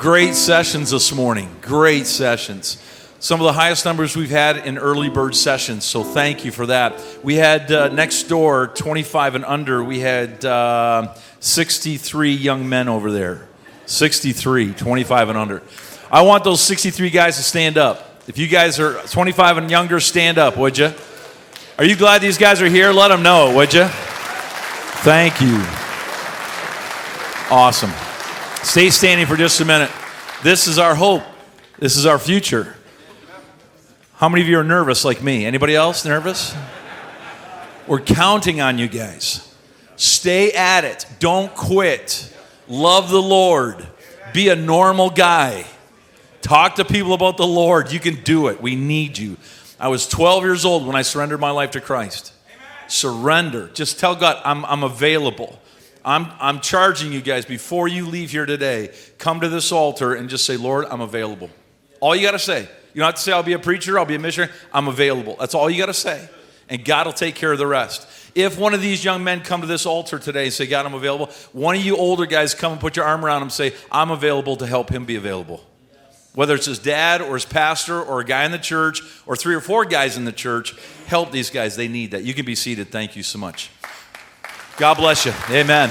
great sessions this morning. Great sessions. Some of the highest numbers we've had in early bird sessions, so thank you for that. We had next door, 25 and under, we had 63 young men over there. 63, 25 and under. I want those 63 guys to stand up. If you guys are 25 and younger, stand up, would you? Are you glad these guys are here? Let them know, would you? Thank you. Awesome. Stay standing for just a minute. This is our hope. This is our future. How many of you are nervous like me? Anybody else nervous? We're counting on you guys. Stay at it. Don't quit. Love the Lord. Be a normal guy. Talk to people about the Lord. You can do it. We need you. I was 12 years old when I surrendered my life to Christ. Surrender. Just tell God, I'm available. I'm charging you guys, before you leave here today, come to this altar and just say, Lord, I'm available. All you got to say. You don't have to say, I'll be a preacher, I'll be a missionary. I'm available. That's all you got to say. And God will take care of the rest. If one of these young men come to this altar today and say, God, I'm available, one of you older guys come and put your arm around him and say, I'm available to help him be available. Whether it's his dad or his pastor or a guy in the church or 3 or 4 guys in the church, help these guys. They need that. You can be seated. Thank you so much. God bless you. Amen.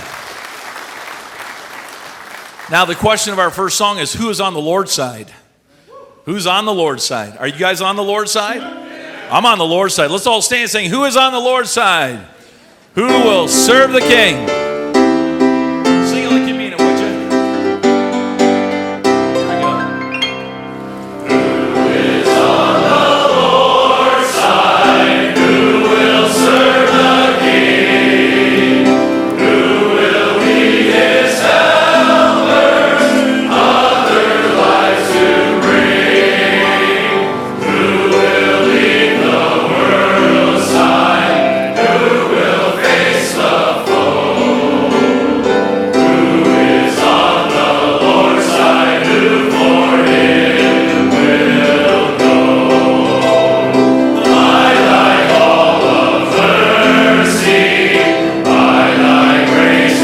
Now, the question of our first song is, who is on the Lord's side? Who's on the Lord's side? Are you guys on the Lord's side? I'm on the Lord's side. Let's all stand and sing, who is on the Lord's side? Who will serve the King? Sing it like you mean it, would you? Here we go. Who is on the Lord's side? Who will serve the King? Who will be his helpers? Other lives to bring. Who will lead the world aside? Who will face the foe? Who is on the Lord's side? Who for him will go? By thy call of mercy, by thy grace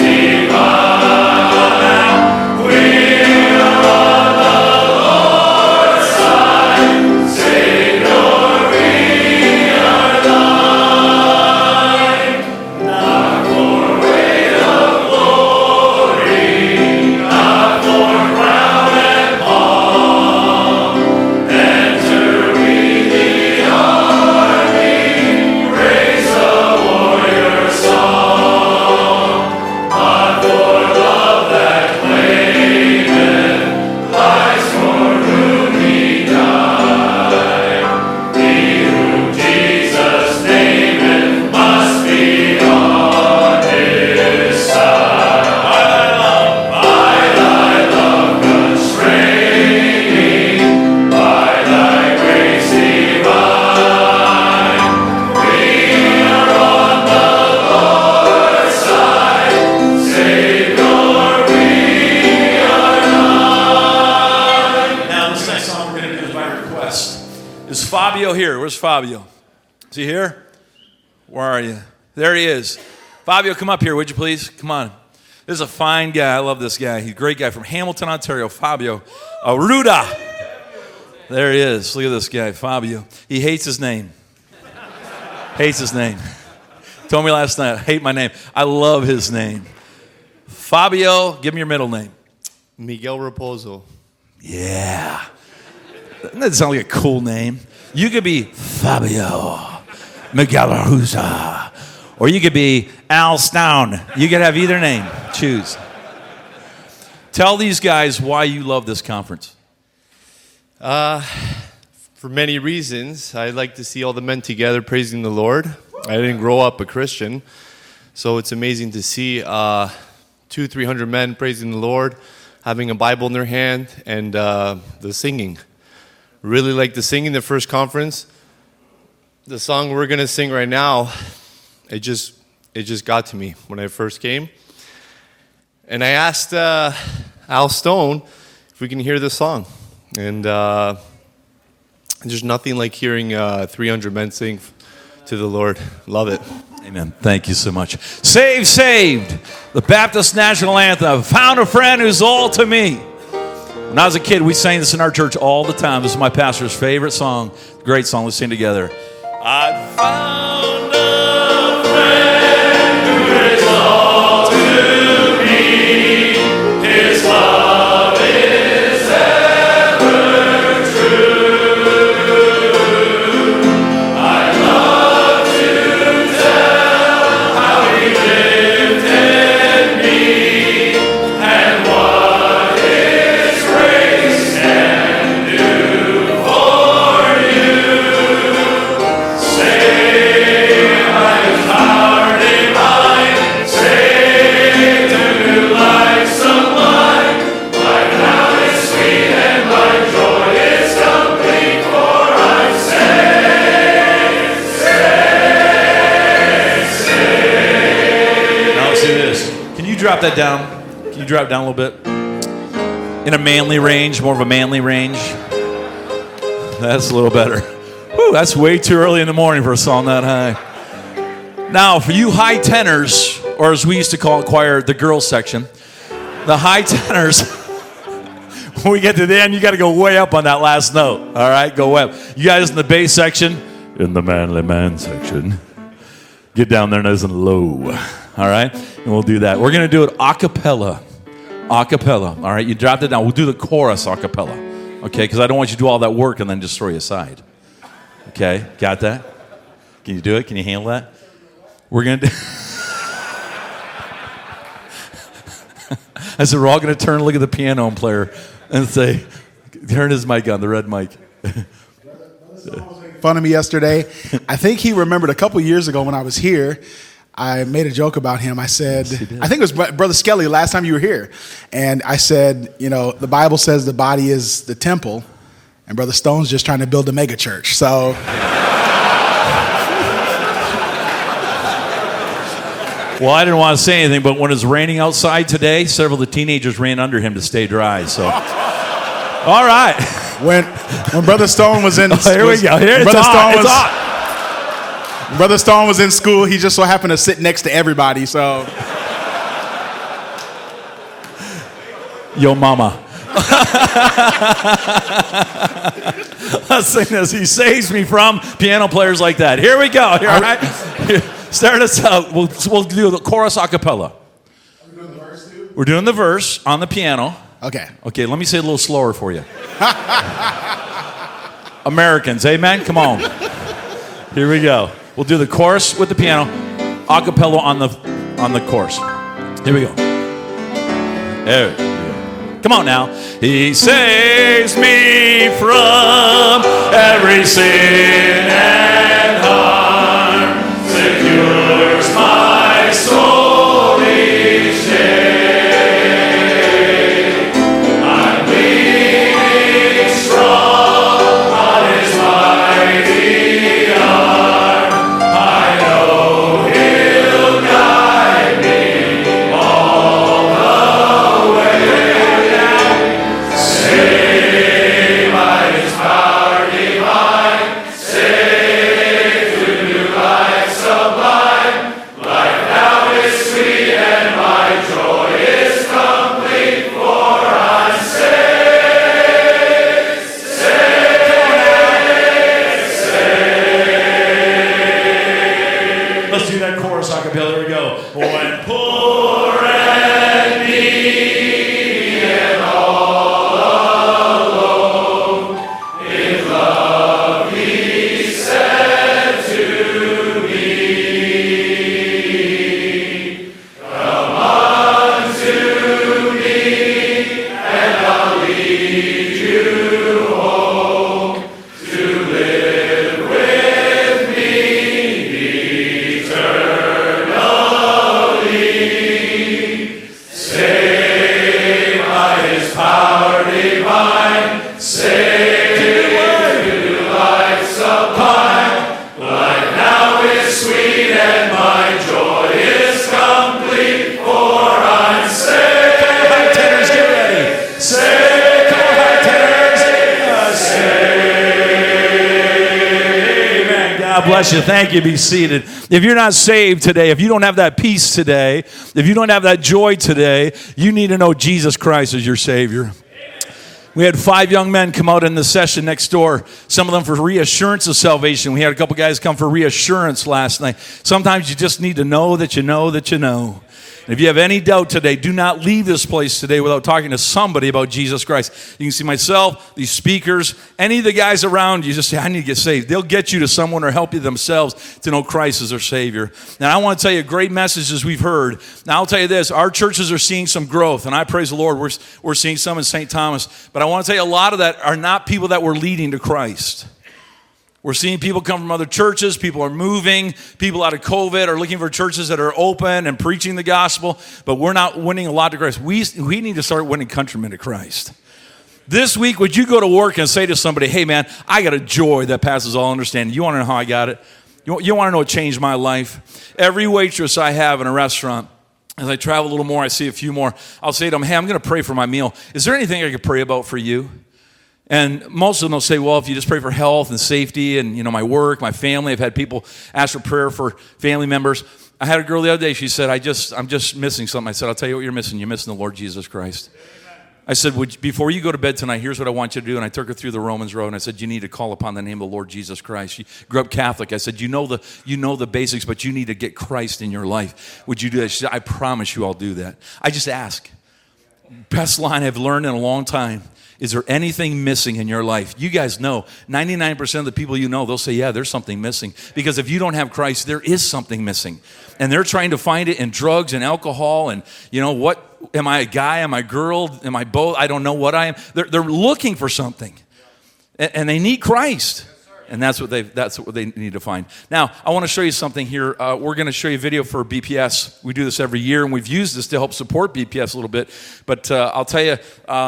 divine, we are on the Lord's side. Savior, we are thine. Not for weight of glory, not for crown and palm. Enter we the army, raise a warrior song. But for love that claimeth, lies for whom he died. He whom Jesus nameth must be on his side. By thy love constraining, by thy grace divine, we are on the Lord's side. Savior, we are thine. Now, this next song we're going to do is by request. Is Fabio here? Where's Fabio? Is he here? Where are you? There he is. Fabio, come up here, would you please? Come on. This is a fine guy. I love this guy. He's a great guy from Hamilton, Ontario. Fabio Aruda. There he is. Look at this guy, Fabio. He hates his name. Hates his name. Told me last night, I hate my name. I love his name. Fabio, give me your middle name. Miguel Raposo. Yeah. Doesn't that sound like a cool name? You could be Fabio Miguel Aruza. Or you could be Al Stone. You could have either name. Choose. Tell these guys why you love this conference. For many reasons. I like to see all the men together praising the Lord. I didn't grow up a Christian, so it's amazing to see 200-300 men praising the Lord, having a Bible in their hand, and the singing. Really like the singing, the first conference. The song we're going to sing right now, it just got to me when I first came. And I asked Al Stone if we can hear this song. And there's nothing like hearing 300 men sing to the Lord. Love it. Amen. Thank you so much. Saved, the Baptist National Anthem. Found a friend who's all to me. When I was a kid, we sang this in our church all the time. This is my pastor's favorite song. Great song. Let's sing together. I found a friend who is all to me. His love is ever true. I love to tell how he lifted me and what his grace can do for you. Saved by his power divine, saved to new life sublime. Life now is sweet and my joy is complete, for I'm saved. Now let's do this. Can you drop that down? Can you drop it down a little bit? In a manly range, more of a manly range. That's a little better. Whew, that's way too early in the morning for a song that high. Now, for you high tenors, or as we used to call it, choir, the girls section, the high tenors, when we get to the end, you got to go way up on that last note. All right, go up. You guys in the bass section, in the manly man section, get down there nice and low. All right, and we'll do that. We're going to do it a cappella. A cappella. All right, you dropped it down. We'll do the chorus a cappella. Okay, because I don't want you to do all that work and then just throw you aside. Okay, got that? Can you do it? Can you handle that? We're going to do... I said, we're all going to turn and look at the piano player and say, turn his mic on, the red mic. Fun of me yesterday. I think he remembered a couple years ago when I was here, I made a joke about him. I said, I think it was Brother Skelly last time you were here. And I said, you know, the Bible says the body is the temple, and Brother Stone's just trying to build a mega church. So... Well, I didn't want to say anything, but when it was raining outside today, several of the teenagers ran under him to stay dry. So, all right. When Brother Stone was in... Here we go. Here it's hot. When Brother Stone was in school, he just so happened to sit next to everybody, so... Yo mama. Let's sing this. He saves me from piano players like that. Here we go. Here, all right. Start us out. We'll do the chorus a cappella. Are we doing the verse too? We're doing the verse on the piano. Okay. Okay, let me say it a little slower for you. Americans, amen? Come on. Here we go. We'll do the chorus with the piano, a cappella on the chorus. Here we go. There we go. Come on now. He saves me from every sin and harm, secures my soul each day. I'm leaning strong on his mighty arm. I know he'll guide me all the way. Saved by his power divine, saved to new life sublime. Life now is sweet and my joy is complete, for I'm saved, saved. Let's do that chorus a cappella. Here we go. When poor and needy and all alone, in love he said to me, come unto me and I'll lead you home to live with me eternally. Saved by his power divine, saved to new life sublime. Life now is sweet and my joy is complete, for I'm saved. Come on, high tenors, get ready. Saved. Come on, high tenors. Saved. Amen. God bless you. Thank you. Be seated. If you're not saved today, if you don't have that peace today, if you don't have that joy today, you need to know Jesus Christ as your Savior. We had 5 young men come out in the session next door, some of them for reassurance of salvation. We had a couple guys come for reassurance last night. Sometimes you just need to know that you know that you know. And if you have any doubt today, do not leave this place today without talking to somebody about Jesus Christ. You can see myself, these speakers, any of the guys around you, just say, I need to get saved. They'll get you to someone or help you themselves to know Christ as their Savior. Now, I want to tell you great messages we've heard. Now, I'll tell you this. Our churches are seeing some growth, and I praise the Lord. We're seeing some in St. Thomas. But I want to tell you, a lot of that are not people that we're leading to Christ. We're seeing people come from other churches. People are moving. People out of COVID are looking for churches that are open and preaching the gospel. But we're not winning a lot to Christ. We need to start winning countrymen to Christ. This week, would you go to work and say to somebody, hey, man, I got a joy that passes all understanding. You want to know how I got it? You want to know what changed my life? Every waitress I have in a restaurant, as I travel a little more, I see a few more, I'll say to them, hey, I'm going to pray for my meal. Is there anything I could pray about for you? And most of them will say, well, if you just pray for health and safety and, my work, my family. I've had people ask for prayer for family members. I had a girl the other day. She said, I'm just missing something. I said, I'll tell you what you're missing. You're missing the Lord Jesus Christ. I said, before you go to bed tonight, here's what I want you to do. And I took her through the Romans road, and I said, you need to call upon the name of the Lord Jesus Christ. She grew up Catholic. I said, you know the basics, but you need to get Christ in your life. Would you do that? She said, I promise you I'll do that. I just ask. Best line I've learned in a long time. Is there anything missing in your life? You guys know, 99% of the people you know, they'll say, yeah, there's something missing. Because if you don't have Christ, there is something missing. And they're trying to find it in drugs and alcohol and, what, am I a guy, am I a girl, am I both? I don't know what I am. They're looking for something. And they need Christ. And that's what they need to find. Now, I want to show you something here. We're going to show you a video for BPS. We do this every year, and we've used this to help support BPS a little bit. But I'll tell you,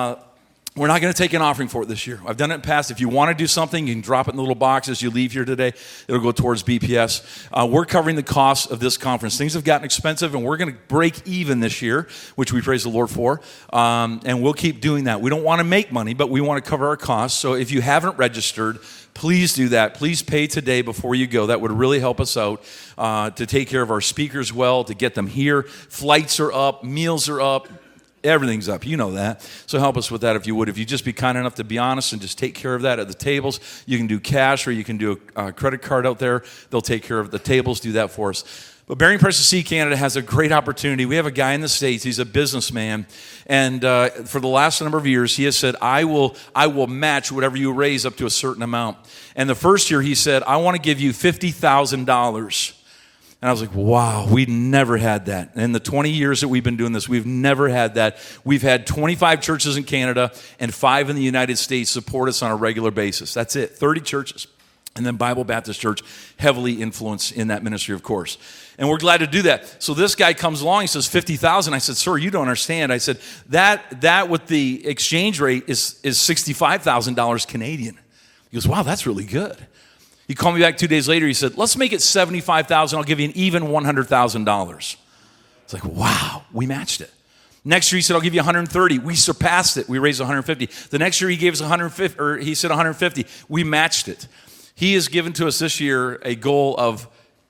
we're not going to take an offering for it this year. I've done it in the past. If you want to do something, you can drop it in the little box as you leave here today. It'll go towards BPS. We're covering the cost of this conference. Things have gotten expensive, and we're going to break even this year, which we praise the Lord for. And we'll keep doing that. We don't want to make money, but we want to cover our costs. So if you haven't registered, please do that. Please pay today before you go. That would really help us out to take care of our speakers well, to get them here. Flights are up. Meals are up. Everything's up. You know that. So help us with that if you would. If you just be kind enough to be honest and just take care of that at the tables. You can do cash or you can do a credit card out there. They'll take care of the tables. Do that for us. But Bearing Precious Seed Canada has a great opportunity. We have a guy in the States. He's a businessman. And for the last number of years, he has said, I will match whatever you raise up to a certain amount. And the first year, he said, I want to give you $50,000. And I was like, wow, we never had that. In the 20 years that we've been doing this, we've never had that. We've had 25 churches in Canada and 5 in the United States support us on a regular basis. That's it, 30 churches. And then Bible Baptist Church, heavily influenced in that ministry, of course. And we're glad to do that. So this guy comes along, he says, $50,000. I said, sir, you don't understand. I said, that with the exchange rate is $65,000 Canadian. He goes, wow, that's really good. He called me back 2 days later. He said, let's make it $75,000. I'll give you an even $100,000. It's like, wow, we matched it. Next year he said, I'll give you 130. We surpassed it. We raised 150. The next year he gave us 150, or he said 150. We matched it. He has given to us this year a goal of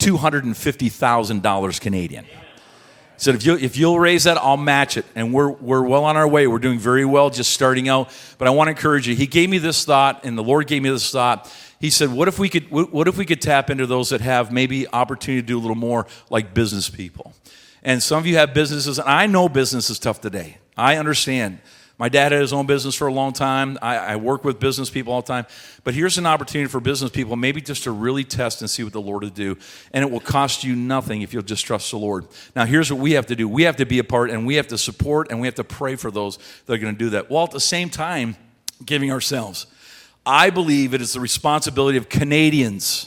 $250,000 Canadian. He said, if you'll raise that, I'll match it. And we're well on our way. We're doing very well, just starting out. But I want to encourage you. He gave me this thought, and the Lord gave me this thought. He said, what if we could tap into those that have maybe opportunity to do a little more like business people? And some of you have businesses, and I know business is tough today. I understand. My dad had his own business for a long time. I work with business people all the time. But here's an opportunity for business people maybe just to really test and see what the Lord will do. And it will cost you nothing if you'll just trust the Lord. Now, here's what we have to do. We have to be a part, and we have to support, and we have to pray for those that are going to do that, while at the same time giving ourselves. I believe it is the responsibility of Canadians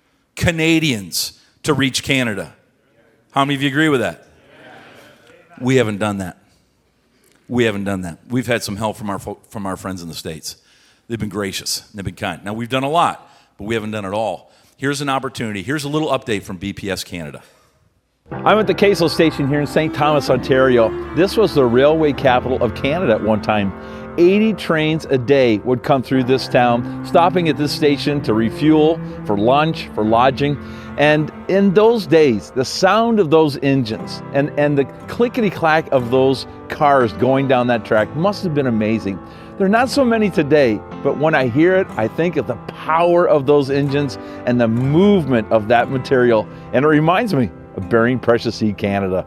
to reach Canada. How many of you agree with that? We haven't done that. We've had some help from our friends in the States. They've been gracious. They've been kind. Now, we've done a lot, but we haven't done it all. Here's an opportunity. Here's a little update from BPS Canada. I'm at the Kesel station here in St. Thomas, Ontario. This was the railway capital of Canada at one time. 80 trains a day would come through this town, stopping at this station to refuel, for lunch, for lodging. And in those days, the sound of those engines and the clickety-clack of those cars going down that track must have been amazing. There are not so many today, but when I hear it, I think of the power of those engines and the movement of that material, and it reminds me of Bearing Precious Seed Canada.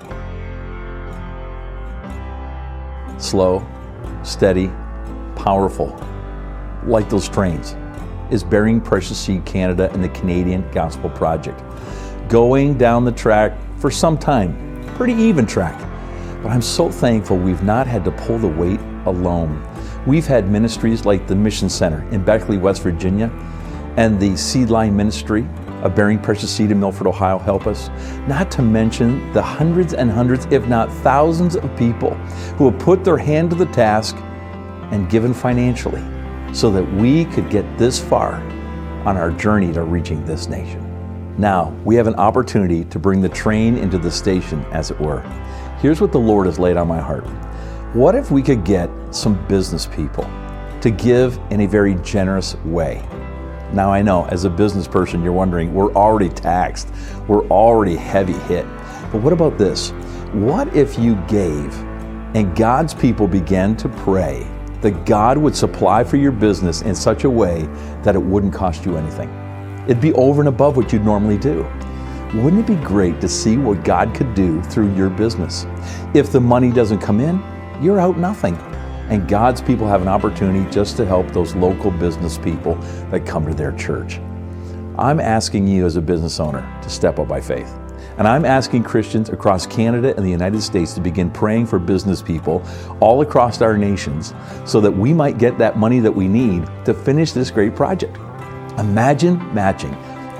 Slow, steady, powerful, like those trains, is Bearing Precious Seed Canada and the Canadian Gospel Project. Going down the track for some time, pretty even track, but I'm so thankful we've not had to pull the weight alone. We've had ministries like the Mission Center in Beckley, West Virginia, and the Seed Line Ministry of Bearing Precious Seed in Milford, Ohio help us, not to mention the hundreds and hundreds, if not thousands of people who have put their hand to the task and given financially so that we could get this far on our journey to reaching this nation. Now, we have an opportunity to bring the train into the station, as it were. Here's what the Lord has laid on my heart. What if we could get some business people to give in a very generous way? Now I know, as a business person, you're wondering, we're already taxed, we're already heavy hit. But what about this? What if you gave and God's people began to pray that God would supply for your business in such a way that it wouldn't cost you anything? It'd be over and above what you'd normally do. Wouldn't it be great to see what God could do through your business? If the money doesn't come in, you're out nothing. And God's people have an opportunity just to help those local business people that come to their church. I'm asking you as a business owner to step up by faith. And I'm asking Christians across Canada and the United States to begin praying for business people all across our nations so that we might get that money that we need to finish this great project. Imagine matching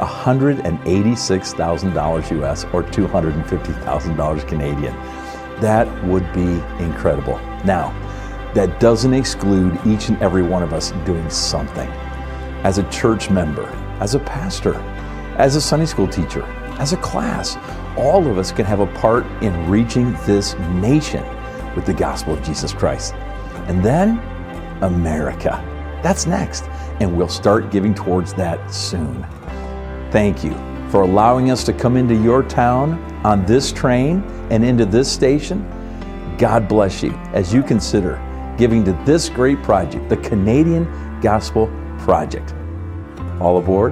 $186,000 US or $250,000 Canadian. That would be incredible. Now, that doesn't exclude each and every one of us doing something. As a church member, as a pastor, as a Sunday school teacher, as a class, all of us can have a part in reaching this nation with the gospel of Jesus Christ. And then, America. That's next. And we'll start giving towards that soon. Thank you for allowing us to come into your town on this train and into this station. God bless you as you consider giving to this great project, the Canadian Gospel Project. All aboard.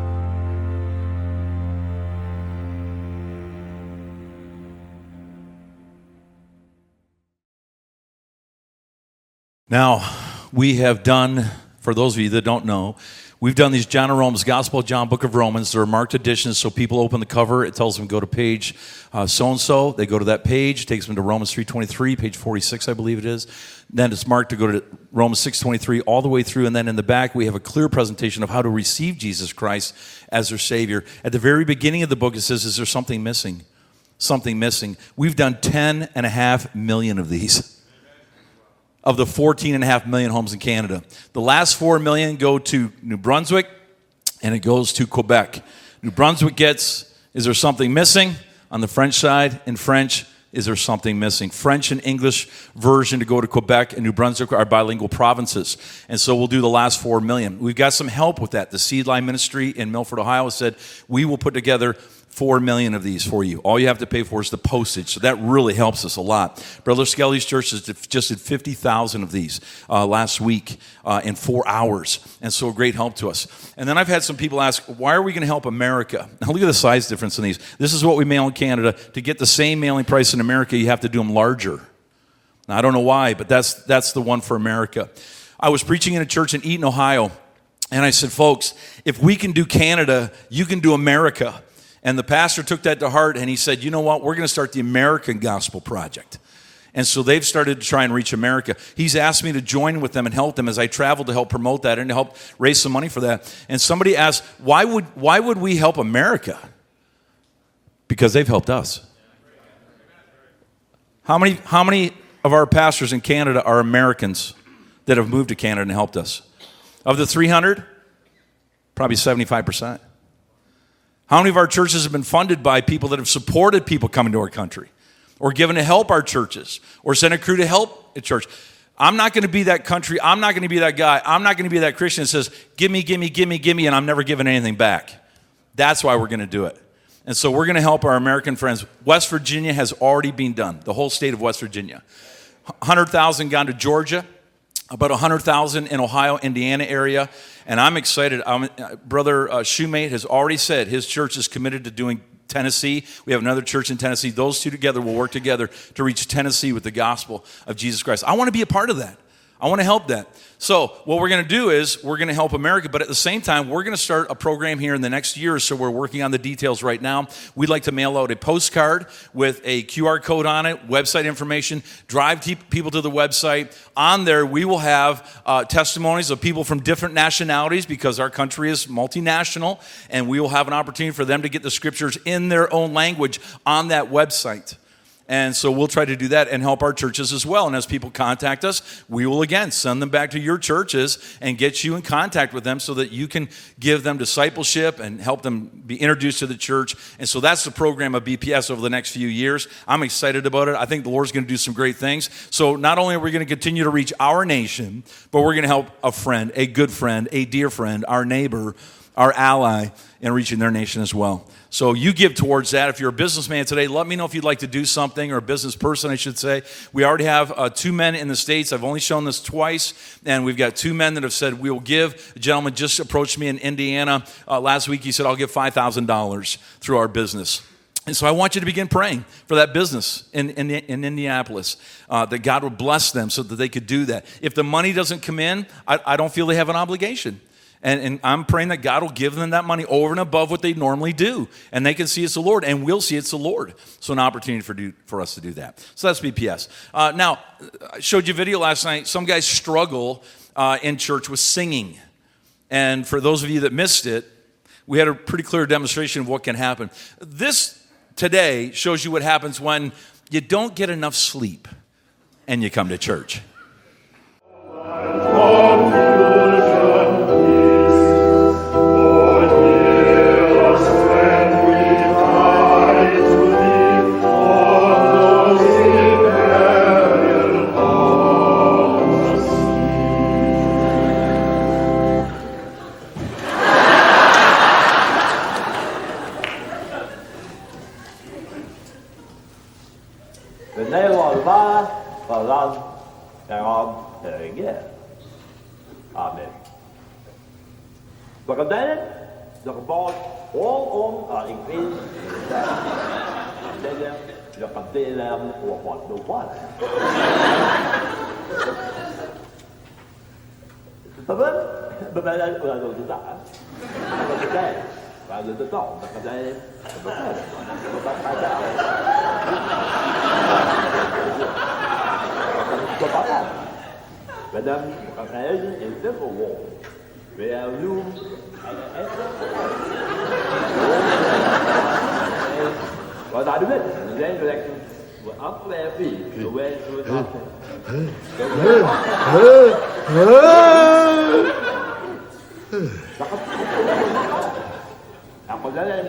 Now, we have done, for those of you that don't know, we've done these John of Romans, Gospel of John, Book of Romans. They're marked editions, so people open the cover. It tells them go to page so-and-so. They go to that page. It takes them to Romans 3:23, page 46, I believe it is. Then it's marked to go to Romans 6:23 all the way through. And then in the back, we have a clear presentation of how to receive Jesus Christ as their Savior. At the very beginning of the book, it says, is there something missing? Something missing. We've done 10.5 million of these. Of the 14.5 million homes in Canada. The last 4 million go to New Brunswick, and it goes to Quebec. New Brunswick gets, is there something missing? On the French side, in French, is there something missing? French and English version to go to Quebec and New Brunswick are bilingual provinces. And so we'll do the last 4 million. We've got some help with that. The Seed Line Ministry in Milford, Ohio said, we will put together 4 million of these for you. All you have to pay for is the postage. So that really helps us a lot. Brother Skelly's church just did 50,000 of these last week in 4 hours. And so a great help to us. And then I've had some people ask, why are we going to help America? Now look at the size difference in these. This is what we mail in Canada. To get the same mailing price in America, you have to do them larger. Now I don't know why, but that's the one for America. I was preaching in a church in Eaton, Ohio. And I said, folks, if we can do Canada, you can do America. And the pastor took that to heart, and he said, you know what, we're going to start the American Gospel Project. And so they've started to try and reach America. He's asked me to join with them and help them as I travel to help promote that and to help raise some money for that. And somebody asked, why would we help America? Because they've helped us. How many of our pastors in Canada are Americans that have moved to Canada and helped us? Of the 300, probably 75%. How many of our churches have been funded by people that have supported people coming to our country or given to help our churches or sent a crew to help a church? I'm not going to be that country. I'm not going to be that guy. I'm not going to be that Christian that says, give me, and I'm never giving anything back. That's why we're going to do it. And so we're going to help our American friends. West Virginia has already been done, the whole state of West Virginia. 100,000 gone to Georgia. about 100,000 in Ohio, Indiana area, and I'm excited. Brother Shoemate has already said his church is committed to doing Tennessee. We have another church in Tennessee. Those two together will work together to reach Tennessee with the gospel of Jesus Christ. I want to be a part of that. I want to help that. So what we're going to do is we're going to help America, but at the same time, we're going to start a program here in the next year. So we're working on the details right now. We'd like to mail out a postcard with a QR code on it, website information, drive people to the website. On there, we will have testimonies of people from different nationalities because our country is multinational, and we will have an opportunity for them to get the scriptures in their own language on that website. And so we'll try to do that and help our churches as well. And as people contact us, we will again send them back to your churches and get you in contact with them so that you can give them discipleship and help them be introduced to the church. And so that's the program of BPS over the next few years. I'm excited about it. I think the Lord's going to do some great things. So not only are we going to continue to reach our nation, but we're going to help a friend, a good friend, a dear friend, our neighbor, our ally in reaching their nation as well. So you give towards that. If you're a businessman today, let me know if you'd like to do something, or a business person, I should say. We already have 2 men in the States. I've only shown this twice, and we've got 2 men that have said we will give. A gentleman just approached me in Indiana last week. He said, I'll give $5,000 through our business. And so I want you to begin praying for that business in Indianapolis, that God would bless them so that they could do that. If the money doesn't come in, I don't feel they have an obligation. And I'm praying that God will give them that money over and above what they normally do. And they can see it's the Lord, and we'll see it's the Lord. So an opportunity for us to do that. So that's BPS. Now, I showed you a video last night. Some guys struggle in church with singing. And for those of you that missed it, we had a pretty clear demonstration of what can happen. This today shows you what happens when you don't get enough sleep and you come to church. Amen. Và còn thế được bom ôm ở in fin đây là phần tê là của bọn đồ quá tập bên bên đây là đồ tự tạo và cái và đồ tự tạo và cái đây và cái tạo và có tạo và đâm và cái rất là vô về luôn và tại đúng đấy nên là ấp về phi về còn đấy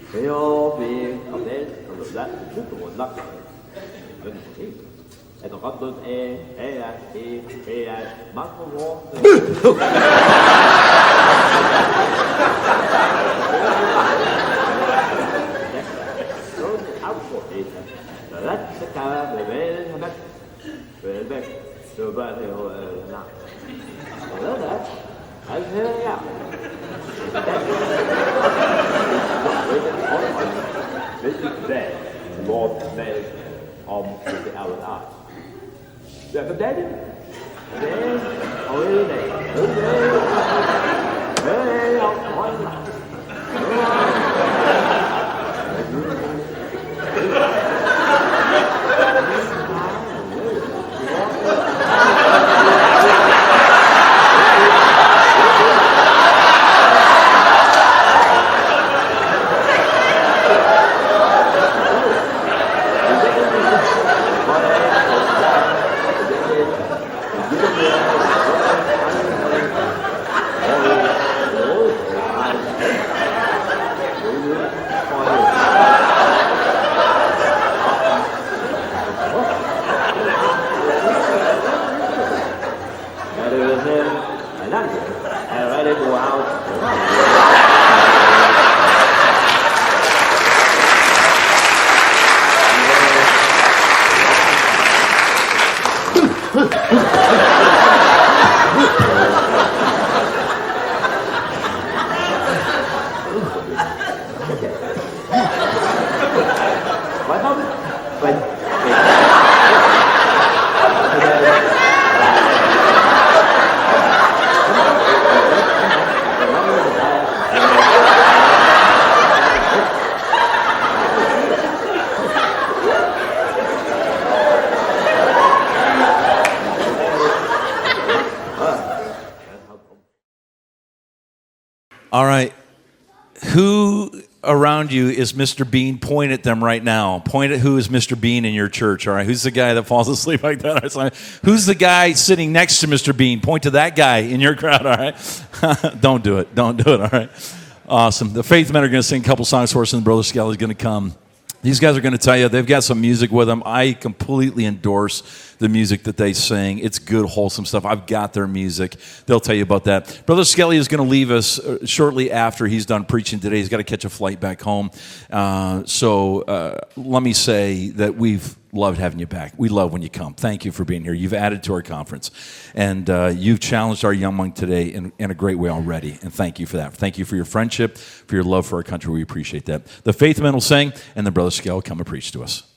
Theo vì ông đấy ông được lát chút của một lát rồi e còn có tôi mắt không vô rồi áo của thì rồi lát tất cả về hết về rồi về thì nào rồi đó anh thấy nhá this is there Lord made with the hour eye giờ có đấy đấy hồi này đúng đấy ông hỏi All right. Who around you is Mr. Bean? Point at them right now. Point at who is Mr. Bean in your church, all right? Who's the guy that falls asleep like that? Who's the guy sitting next to Mr. Bean? Point to that guy in your crowd, all right? Don't do it. Don't do it, all right? Awesome. The Faith Men are going to sing a couple songs for us, and Brother Skelly's going to come. These guys are going to tell you, they've got some music with them. I completely endorse the music that they sing. It's good, wholesome stuff. I've got their music. They'll tell you about that. Brother Skelly is going to leave us shortly after he's done preaching today. He's got to catch a flight back home. So let me say that we've loved having you back. We love when you come. Thank you for being here. You've added to our conference. And you've challenged our young monk today in a great way already. And thank you for that. Thank you for your friendship, for your love for our country. We appreciate that. The Faith Men will sing, and then Brother Skelly will come and preach to us.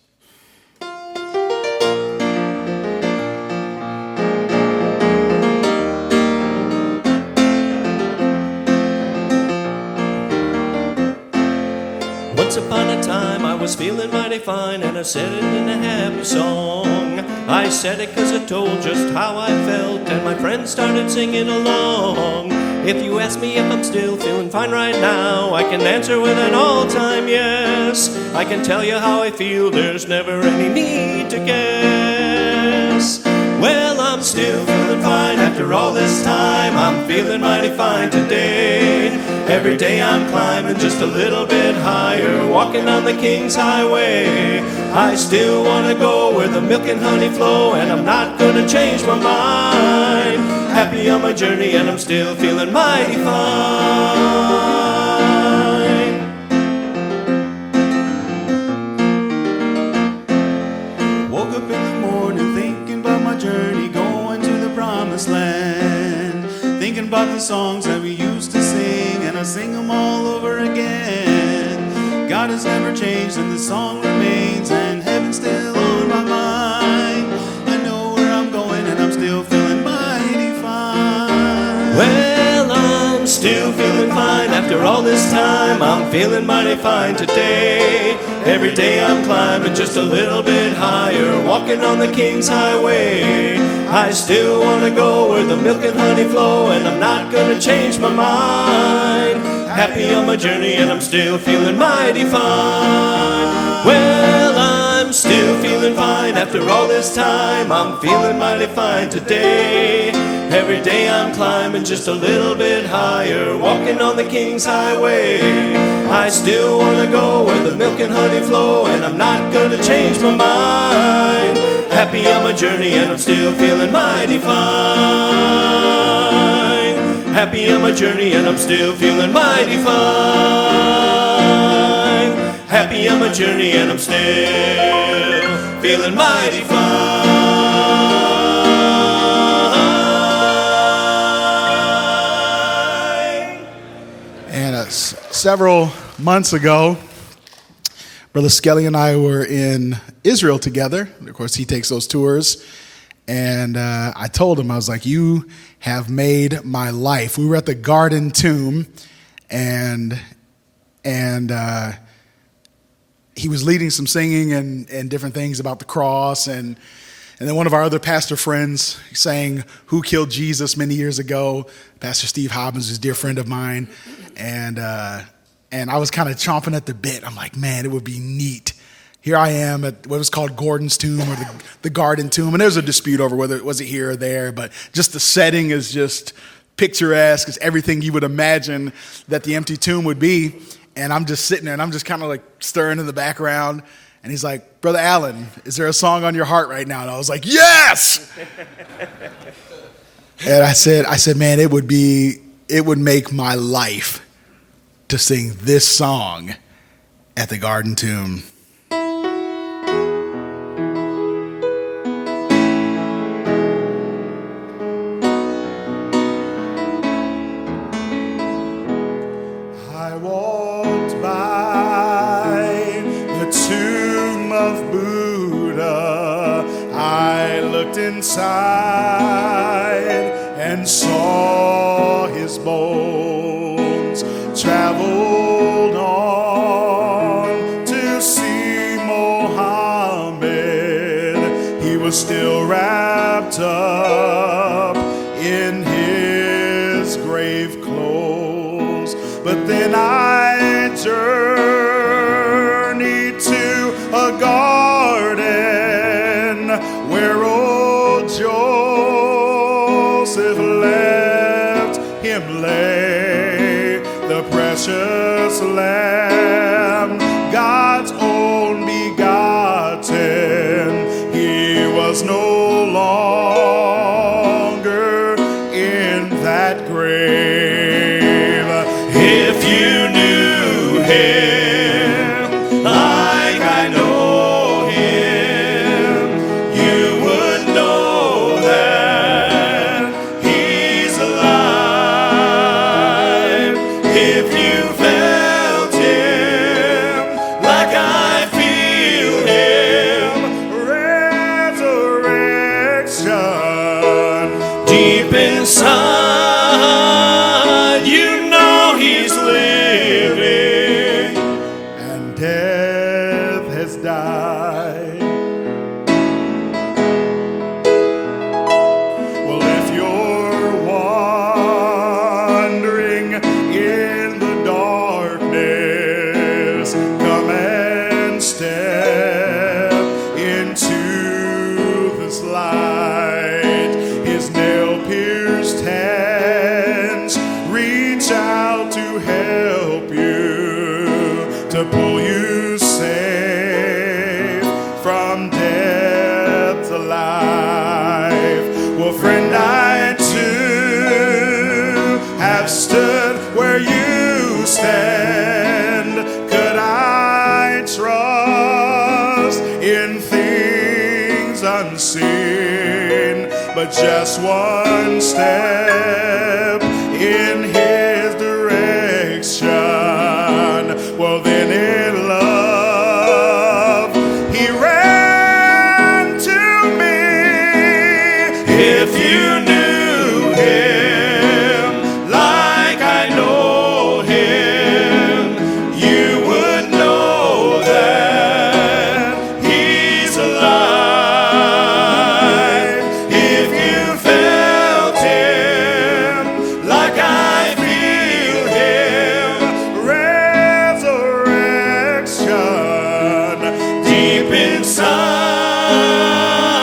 Once upon a time I was feeling mighty fine, and I said it in a happy song. I said it 'cause it told just how I felt, and my friends started singing along. If you ask me if I'm still feeling fine right now, I can answer with an all-time yes. I can tell you how I feel, there's never any need to guess. Well, I'm still feeling fine after all this time. I'm feeling mighty fine today. Every day I'm climbing just a little bit higher, walking on the King's Highway. I still want to go where the milk and honey flow, and I'm not going to change my mind. Happy on my journey, and I'm still feeling mighty fine. Woke up in the morning thinking about my journey, going to the promised land. Thinking about the songs that we used to sing, and I sing them all over again. God has never changed, and the song remains, and heaven's still on my mind. I know where I'm going, and I'm still feeling mighty fine. Well, I'm still feeling fine after all this time. I'm feeling mighty fine today. Every day I'm climbing just a little bit higher, walking on the King's Highway. I still want to go where the milk and honey flow, and I'm not going to change my mind. Happy on my journey, and I'm still feeling mighty fine. Well, I'm still feeling fine after all all this time, I'm feeling mighty fine today. Every day I'm climbing just a little bit higher, walking on the King's Highway. I still wanna go where the milk and honey flow, and I'm not gonna change my mind. Happy on my journey and I'm still feeling mighty fine. Happy on my journey and I'm still feeling mighty fine. Happy on my journey and I'm still feeling mighty fine. And several months ago, Brother Skelly and I were in Israel together. Of course, he takes those tours. And I told him, I was like, you have made my life. We were at the Garden Tomb, and he was leading some singing and different things about the cross. And then one of our other pastor friends sang Who Killed Jesus many years ago. Pastor Steve Hobbins is a dear friend of mine. And I was kind of chomping at the bit. I'm like, man, it would be neat. Here I am at what was called Gordon's Tomb or the Garden Tomb. And there's a dispute over whether it was here or there, but just the setting is just picturesque. It's everything you would imagine that the empty tomb would be. And I'm just sitting there and I'm just kind of like stirring in the background. And he's like, Brother Allen, is there a song on your heart right now? And I was like, yes! And I said, man, it would make my life to sing this song at the Garden Tomb. I walked by the tomb of Buddha. I looked inside and saw his bones. Traveled on to see Mohammed. He was still wrapped up in his grave clothes. But then I journeyed to a garden where old Joseph left him lay, the precious lamb, God's own begotten. He was no longer in that grave. If you knew him like I know him, you would know that he's alive. If you felt him like I feel him, resurrection deep inside, you know he's living, and death has died. Well, if you're wandering in the darkness, come and step into this light. His nail-pierced hands reach out to help you, to pull you safe from death to life. Well, friend, I too have stood where you stand. Could I trust in things unseen? But just one step in his direction. Well, then in love, he ran to me. If you knew him like I know him, you would know that he's alive. If you felt him like I feel him, resurrection deep inside.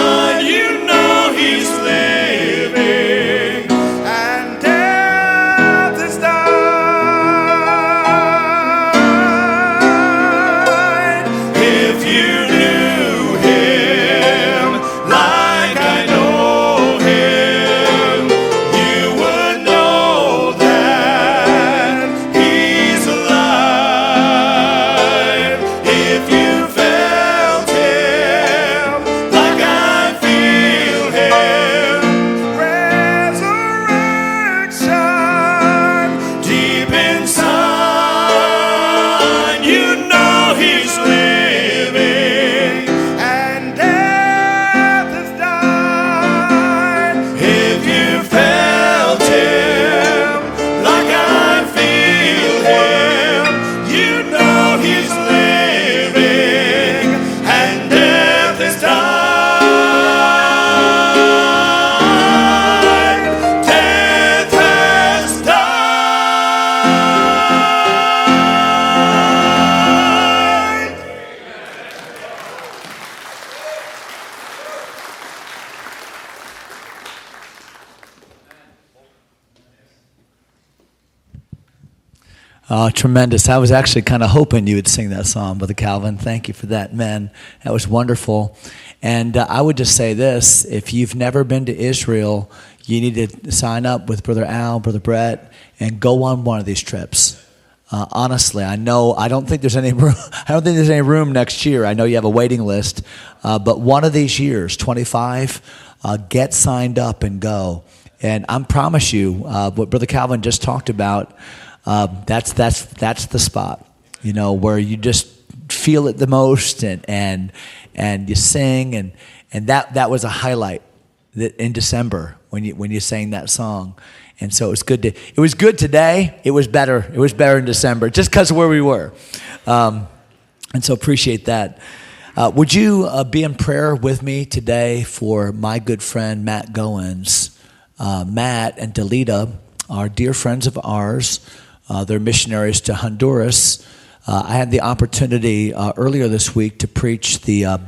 Tremendous. I was actually kind of hoping you would sing that song, Brother Calvin. Thank you for that, man. That was wonderful. And I would just say this, if you've never been to Israel, you need to sign up with Brother Al, Brother Brett, and go on one of these trips. Honestly, I don't think there's any room. I don't think there's any room next year. I know you have a waiting list, but one of these years, 25, get signed up and go. And I promise you, what Brother Calvin just talked about, that's the spot, where you just feel it the most, and you sing, and that was a highlight in December when you sang that song. And so it was good today. It was better in December, just because of where we were. And so appreciate that. Would you be in prayer with me today for my good friend Matt Goins? Matt and Delita are dear friends of ours. They're missionaries to Honduras. I had the opportunity earlier this week to preach the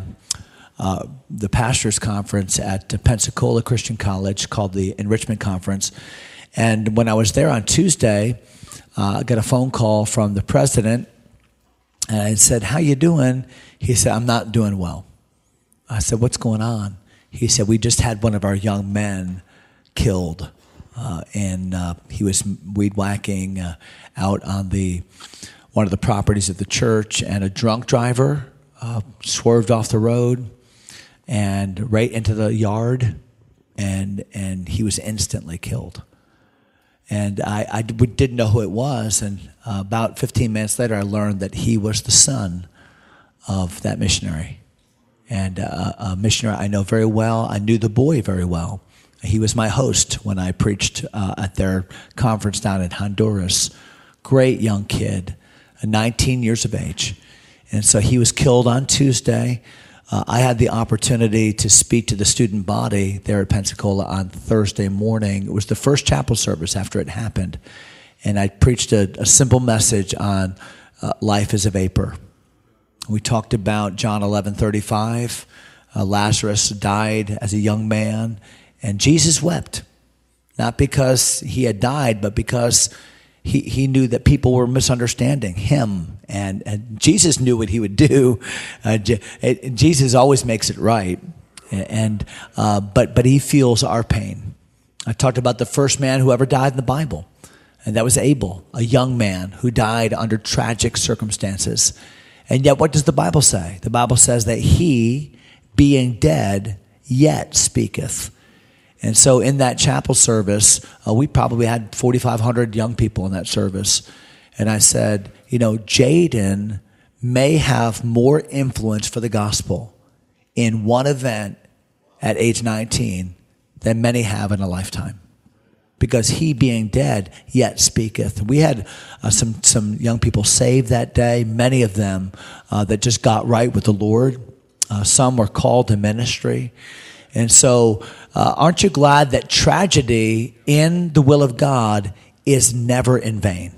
pastors' conference at Pensacola Christian College called the Enrichment Conference. And when I was there on Tuesday, I got a phone call from the president, and I said, "How you doing?" He said, "I'm not doing well." I said, "What's going on?" He said, "We just had one of our young men killed, and he was weed whacking out on one of the properties of the church, and a drunk driver swerved off the road and right into the yard, and he was instantly killed." And I didn't know who it was, and about 15 minutes later, I learned that he was the son of that missionary, and a missionary I know very well. I knew the boy very well. He was my host when I preached at their conference down in Honduras. Great young kid, 19 years of age. And so he was killed on Tuesday. I had the opportunity to speak to the student body there at Pensacola on Thursday morning. It was the first chapel service after it happened. And I preached a simple message on life is a vapor. We talked about John 11:35. Lazarus died as a young man, and Jesus wept. Not because he had died, but because he knew that people were misunderstanding him, and Jesus knew what he would do. Jesus always makes it right, but he feels our pain. I talked about the first man who ever died in the Bible, and that was Abel, a young man who died under tragic circumstances. And yet, what does the Bible say? The Bible says that he, being dead, yet speaketh. And so in that chapel service, we probably had 4,500 young people in that service. And I said, Jaden may have more influence for the gospel in one event at age 19 than many have in a lifetime. Because he being dead, yet speaketh. We had some young people saved that day, many of them that just got right with the Lord. Some were called to ministry. And so, aren't you glad that tragedy in the will of God is never in vain?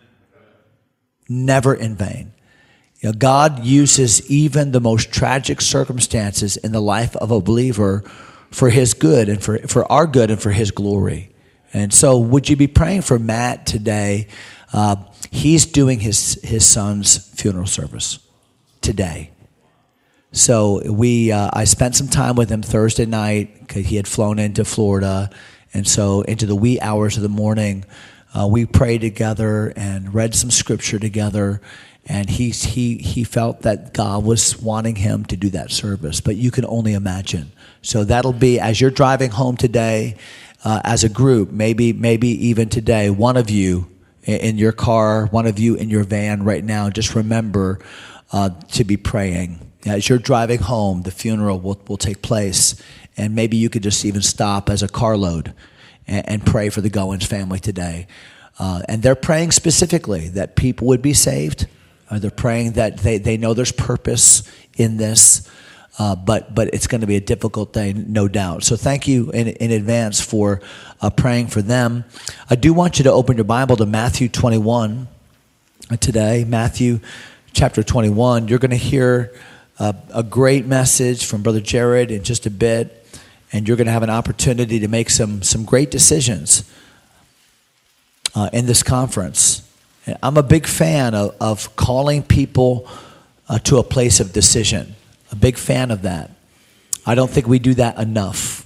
Never in vain. God uses even the most tragic circumstances in the life of a believer for his good and for our good and for his glory. And so, would you be praying for Matt today? He's doing his son's funeral service today. So I spent some time with him Thursday night because he had flown into Florida, and so into the wee hours of the morning, we prayed together and read some scripture together, and he felt that God was wanting him to do that service. But you can only imagine. So that'll be as you're driving home today, as a group, maybe even today, one of you in your car, one of you in your van right now, just remember to be praying. As you're driving home, the funeral will take place, and maybe you could just even stop as a carload and pray for the Goins family today. And they're praying specifically that people would be saved. They're praying that they know there's purpose in this, but it's going to be a difficult day, no doubt. So thank you in advance for praying for them. I do want you to open your Bible to Matthew 21 today. Matthew chapter 21. You're going to hear a great message from Brother Jared in just a bit, and you're going to have an opportunity to make some great decisions in this conference. I'm a big fan of calling people to a place of decision. A big fan of that. I don't think we do that enough.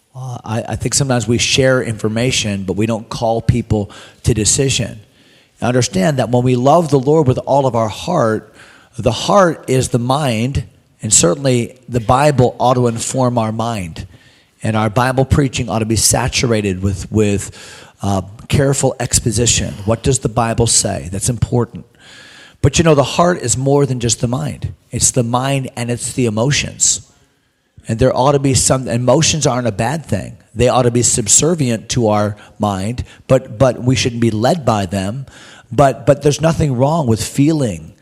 I think sometimes we share information, but we don't call people to decision. Understand that when we love the Lord with all of our heart, the heart is the mind, and certainly the Bible ought to inform our mind. And our Bible preaching ought to be saturated with careful exposition. What does the Bible say? That's important. But you know, the heart is more than just the mind. It's the mind and it's the emotions. And there ought to be some, emotions aren't a bad thing. They ought to be subservient to our mind, but we shouldn't be led by them. But there's nothing wrong with feeling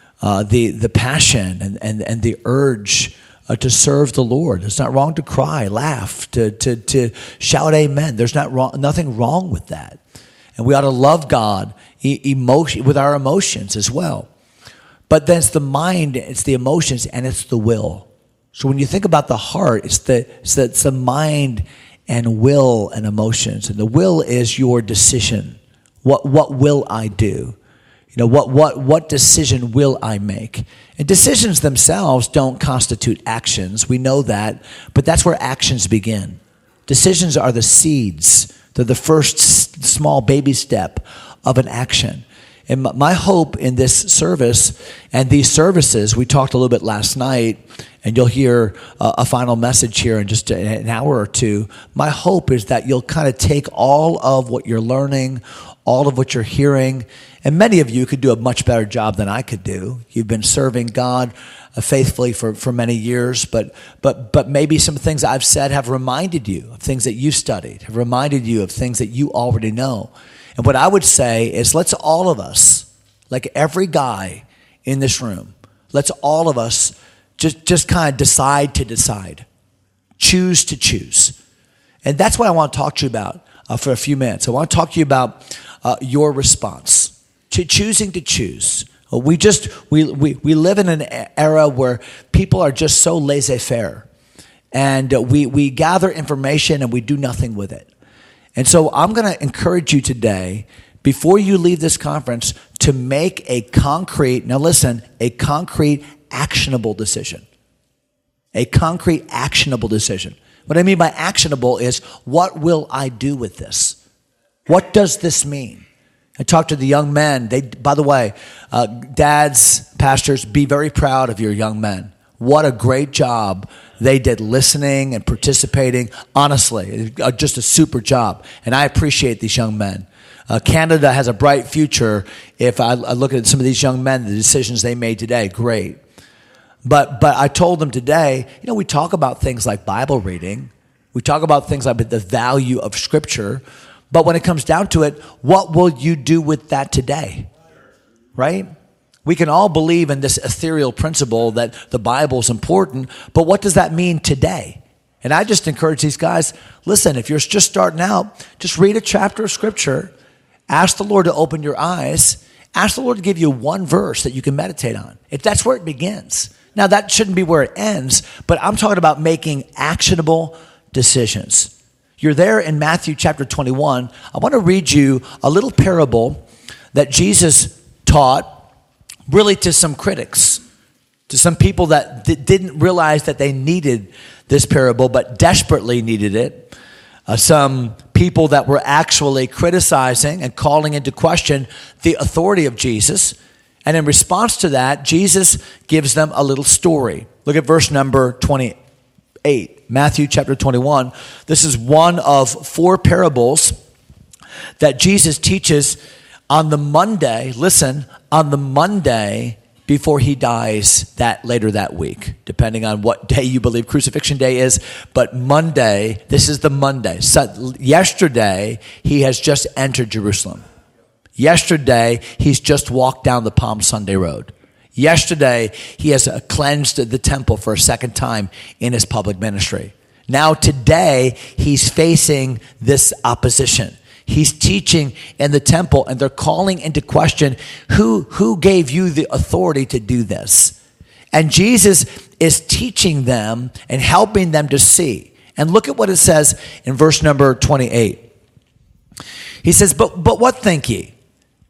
the passion and the urge to serve the Lord. It's not wrong to cry, laugh, to shout amen. There's nothing wrong with that. And we ought to love God with our emotions as well. But then it's the mind, it's the emotions, and it's the will. So when you think about the heart, it's the mind and will and emotions. And the will is your decision. What will I do? You know, what decision will I make? And decisions themselves don't constitute actions. We know that, but that's where actions begin. Decisions are the seeds. They're the first small baby step of an action. And my hope in this service and these services, we talked a little bit last night, and you'll hear a final message here in just an hour or two. My hope is that you'll kind of take all of what you're learning, all of what you're hearing, and many of you could do a much better job than I could do. You've been serving God faithfully for many years, but maybe some things I've said have reminded you of things that you've studied, have reminded you of things that you already know. And what I would say is, let's all of us, like every guy in this room, let's all of us just kind of decide to decide, choose to choose. And that's what I want to talk to you about for a few minutes. I want to talk to you about your response to choosing to choose. We live in an era where people are just so laissez-faire, and we gather information and we do nothing with it. And so I'm going to encourage you today, before you leave this conference, to make a concrete, now listen, a concrete, actionable decision. A concrete, actionable decision. What I mean by actionable is, what will I do with this? What does this mean? I talked to the young men. By the way, dads, pastors, be very proud of your young men. What a great job they did listening and participating. Honestly, just a super job. And I appreciate these young men. Canada has a bright future. If I look at some of these young men, the decisions they made today, great. But I told them today, you know, we talk about things like Bible reading. We talk about things like the value of Scripture. But when it comes down to it, what will you do with that today? Right? We can all believe in this ethereal principle that the Bible is important, but what does that mean today? And I just encourage these guys, listen, if you're just starting out, just read a chapter of Scripture, ask the Lord to open your eyes, ask the Lord to give you one verse that you can meditate on. If that's where it begins. Now, that shouldn't be where it ends, but I'm talking about making actionable decisions. You're there in Matthew chapter 21. I want to read you a little parable that Jesus taught, really to some critics, to some people that didn't realize that they needed this parable, but desperately needed it. Some people that were actually criticizing and calling into question the authority of Jesus. And in response to that, Jesus gives them a little story. Look at verse number 28, Matthew chapter 21. This is one of 4 parables that Jesus teaches on the Monday, listen, on the Monday before he dies later that week, depending on what day you believe Crucifixion Day is. But Monday, this is the Monday. So yesterday, he has just entered Jerusalem. Yesterday, he's just walked down the Palm Sunday road. Yesterday, he has cleansed the temple for a second time in his public ministry. Now today, he's facing this opposition. He's teaching in the temple, and they're calling into question, who gave you the authority to do this? And Jesus is teaching them and helping them to see. And look at what it says in verse number 28. He says, but what think ye?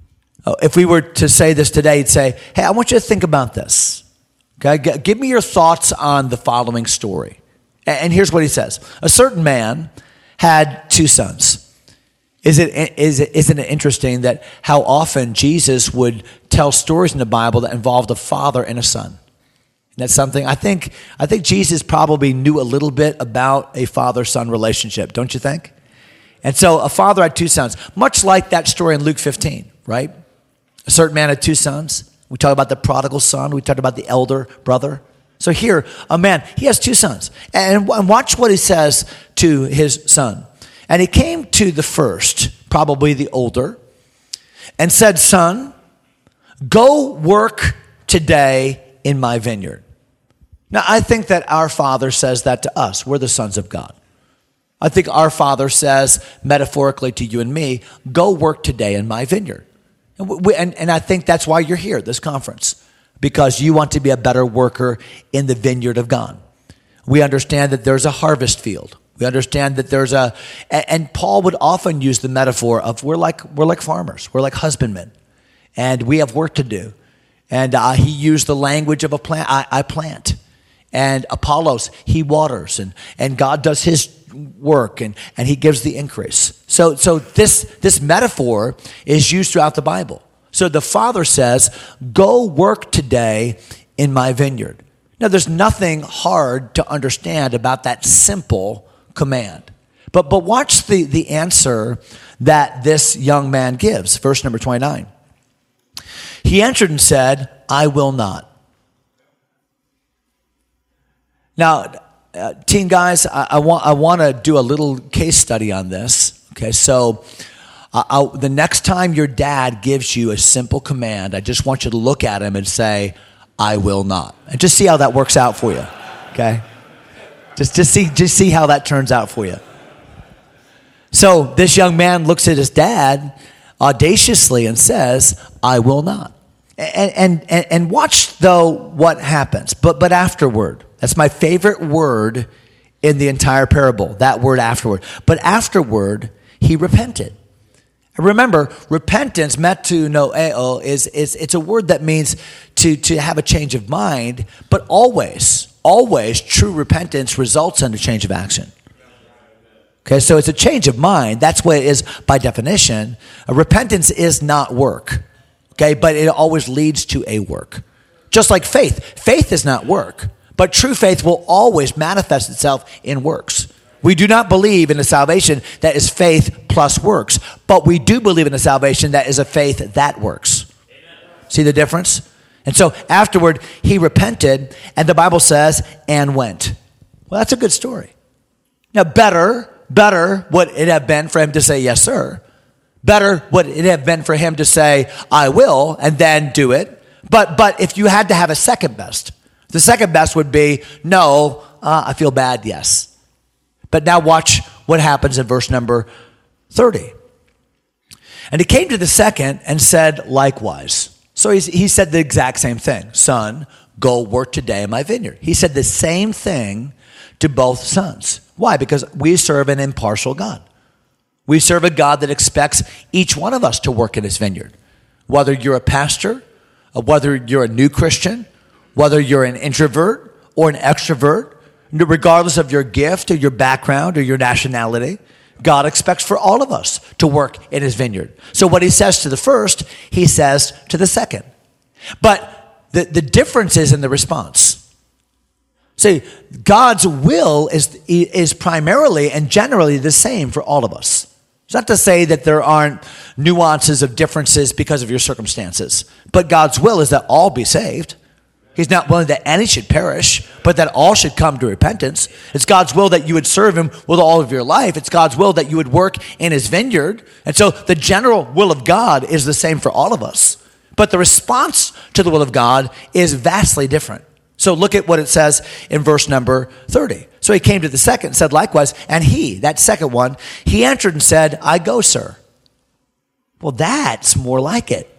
If we were to say this today, he'd say, hey, I want you to think about this. Okay, give me your thoughts on the following story. And here's what he says. A certain man had 2 sons. Isn't it interesting that how often Jesus would tell stories in the Bible that involved a father and a son? And that's something I think Jesus probably knew a little bit about a father-son relationship, don't you think? And so a father had 2 sons, much like that story in Luke 15, right? A certain man had 2 sons. We talk about the prodigal son. We talked about the elder brother. So here, a man, he has 2 sons. And watch what he says to his son. And he came to the first, probably the older, and said, son, go work today in my vineyard. Now, I think that our Father says that to us. We're the sons of God. I think our Father says, metaphorically to you and me, go work today in my vineyard. And I think that's why you're here at this conference, because you want to be a better worker in the vineyard of God. We understand that there's a harvest field. We understand that there's and Paul would often use the metaphor of we're like farmers, we're like husbandmen, and we have work to do. And he used the language of a plant. I plant, and Apollos, he waters, and God does his work, and he gives the increase. So this metaphor is used throughout the Bible. So the Father says, go work today in my vineyard. Now, there's nothing hard to understand about that simple command. But watch the answer that this young man gives. Verse number 29. He answered and said, I will not. Now, teen guys, I want to do a little case study on this. Okay, so the next time your dad gives you a simple command, I just want you to look at him and say, I will not. And just see how that works out for you. Okay? Just see how that turns out for you. So this young man looks at his dad audaciously and says, I will not. And watch, though, what happens. But afterward. That's my favorite word in the entire parable, that word afterward. But afterward, he repented. Remember, repentance, metanoeo, it's a word that means to have a change of mind, but always true repentance results in a change of action. Okay, so it's a change of mind. That's what it is by definition. Repentance is not work, okay, but it always leads to a work. Just like faith. Faith is not work, but true faith will always manifest itself in works. We do not believe in a salvation that is faith plus works, but we do believe in a salvation that is a faith that works. See the difference? And so afterward, he repented, and the Bible says, and went. Well, that's a good story. Now, better would it have been for him to say, yes, sir. Better would it have been for him to say, I will, and then do it. But if you had to have a second best, the second best would be, no, I feel bad, yes. But now watch what happens in verse number 30. And he came to the second and said likewise. So he said the exact same thing. Son, go work today in my vineyard. He said the same thing to both sons. Why? Because we serve an impartial God. We serve a God that expects each one of us to work in his vineyard. Whether you're a pastor, whether you're a new Christian, whether you're an introvert or an extrovert, regardless of your gift or your background or your nationality, God expects for all of us to work in his vineyard. So what he says to the first, he says to the second. But the difference is in the response. See, God's will is primarily and generally the same for all of us. It's not to say that there aren't nuances of differences because of your circumstances, but God's will is that all be saved. He's not willing that any should perish, but that all should come to repentance. It's God's will that you would serve him with all of your life. It's God's will that you would work in his vineyard. And so the general will of God is the same for all of us. But the response to the will of God is vastly different. So look at what it says in verse number 30. So he came to the second and said likewise, and he, that second one, he answered and said, I go, sir. Well, that's more like it.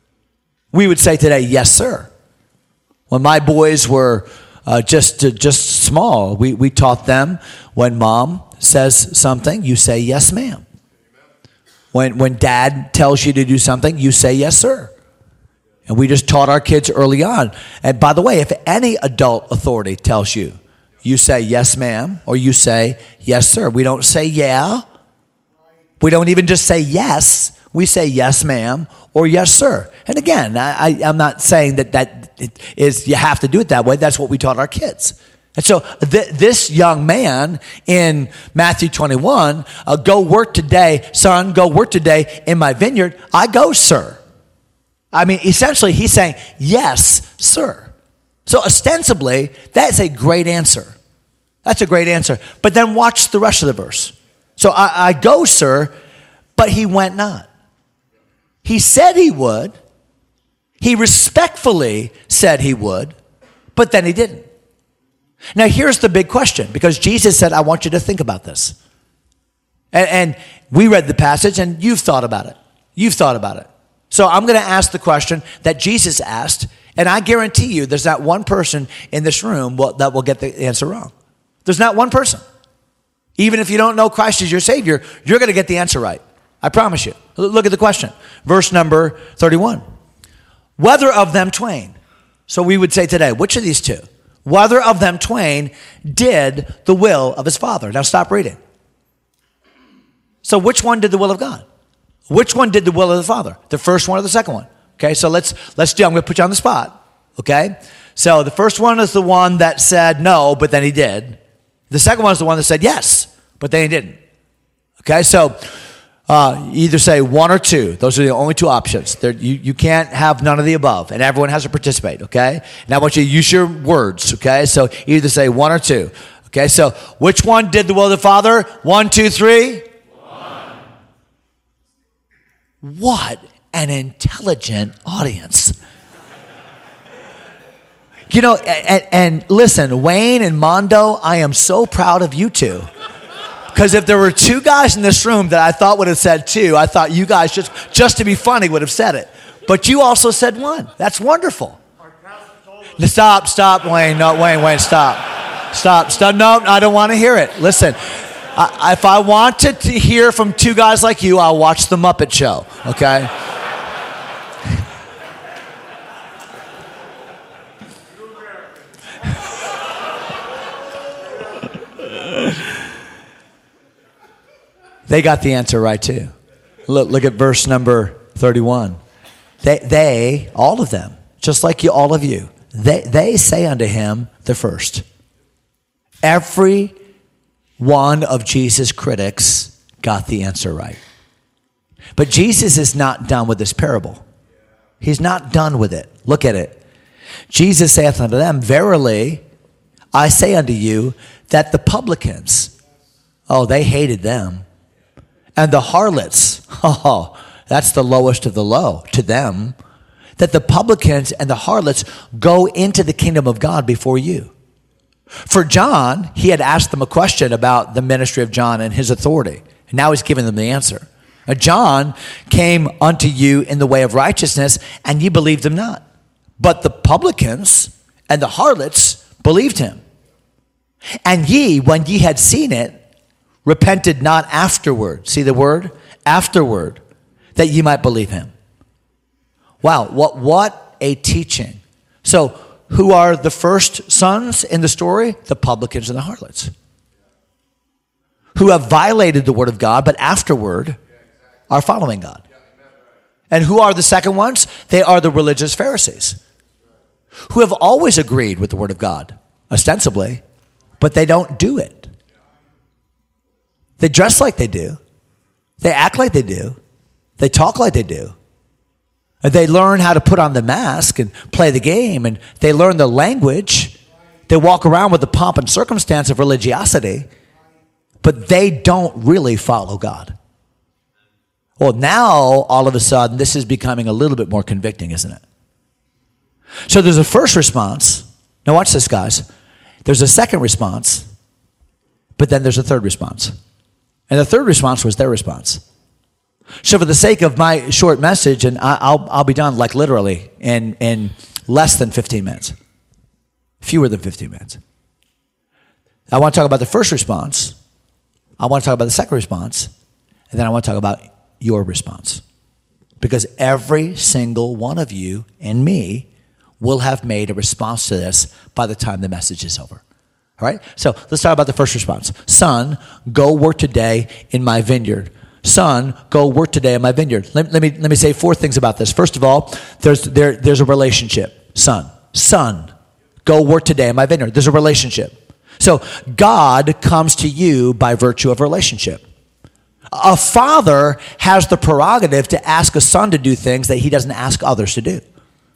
We would say today, yes, sir. When my boys were just small, we taught them when mom says something, you say, yes, ma'am. When dad tells you to do something, you say, yes, sir. And we just taught our kids early on. And by the way, if any adult authority tells you, you say, yes, ma'am, or you say, yes, sir. We don't say, yeah. We don't even just say yes. We say, yes, ma'am, or yes, sir. And again, I'm not saying that is you have to do it that way. That's what we taught our kids. And so this young man in Matthew 21, go work today, son, go work today in my vineyard. I go, sir. I mean, essentially, he's saying, yes, sir. So ostensibly, that's a great answer. That's a great answer. But then watch the rest of the verse. So I go, sir, but he went not. He said he would. He respectfully said he would, but then he didn't. Now, here's the big question, because Jesus said, I want you to think about this. And we read the passage, and you've thought about it. You've thought about it. So I'm going to ask the question that Jesus asked, and I guarantee you there's not one person in this room that will get the answer wrong. There's not one person. Even if you don't know Christ as your Savior, you're going to get the answer right. I promise you. Look at the question. Verse number 31. Whether of them twain. So we would say today, which of these two? Whether of them twain did the will of his Father. Now stop reading. So which one did the will of God? Which one did the will of the Father? The first one or the second one? Okay, so let's do, I'm going to put you on the spot. Okay? So the first one is the one that said no, but then he did. The second one is the one that said yes, but then he didn't. Okay, so either say one or two. Those are the only two options. You can't have none of the above, and everyone has to participate, okay? And I want you to use your words, okay? So either say one or two. Okay, so which one did the will of the Father? 1, 2, 3. What an intelligent audience. You know, and listen, Wayne and Mondo, I am so proud of you two. Because if there were two guys in this room that I thought would have said two, I thought you guys, just to be funny, would have said it. But you also said one. That's wonderful. Stop, Wayne. No, Wayne, stop. Stop. No, I don't want to hear it. Listen, if I wanted to hear from two guys like you, I'll watch The Muppet Show, okay? They got the answer right too. Look at verse number 31. They, all of them, just like you, all of you, they say unto him the first. Every one of Jesus' critics got the answer right. But Jesus is not done with this parable. He's not done with it. Look at it. Jesus saith unto them, verily, I say unto you that the publicans, they hated them. And the harlots, that's the lowest of the low to them, that the publicans and the harlots go into the kingdom of God before you. For John, he had asked them a question about the ministry of John and his authority. And now he's giving them the answer. John came unto you in the way of righteousness, and ye believed him not. But the publicans and the harlots believed him. And ye, when ye had seen it, repented not afterward. See the word? Afterward, that ye might believe him. Wow, what a teaching. So, who are the first sons in the story? The publicans and the harlots. Who have violated the word of God, but afterward are following God. And who are the second ones? They are the religious Pharisees, who have always agreed with the word of God, ostensibly, but they don't do it. They dress like they do. They act like they do. They talk like they do. And they learn how to put on the mask and play the game, and they learn the language. They walk around with the pomp and circumstance of religiosity, but they don't really follow God. Well, now, all of a sudden, this is becoming a little bit more convicting, isn't it? So there's a first response. Now watch this, guys. There's a second response, but then there's a third response. And the third response was their response. So for the sake of my short message, and I'll be done like literally in less than 15 minutes. Fewer than 15 minutes. I want to talk about the first response. I want to talk about the second response. And then I want to talk about your response. Because every single one of you and me will have made a response to this by the time the message is over. All right? So let's talk about the first response. Son, go work today in my vineyard. Son, go work today in my vineyard. Let me say 4 things about this. First of all, there's a relationship. Son, go work today in my vineyard. There's a relationship. So God comes to you by virtue of relationship. A father has the prerogative to ask a son to do things that he doesn't ask others to do.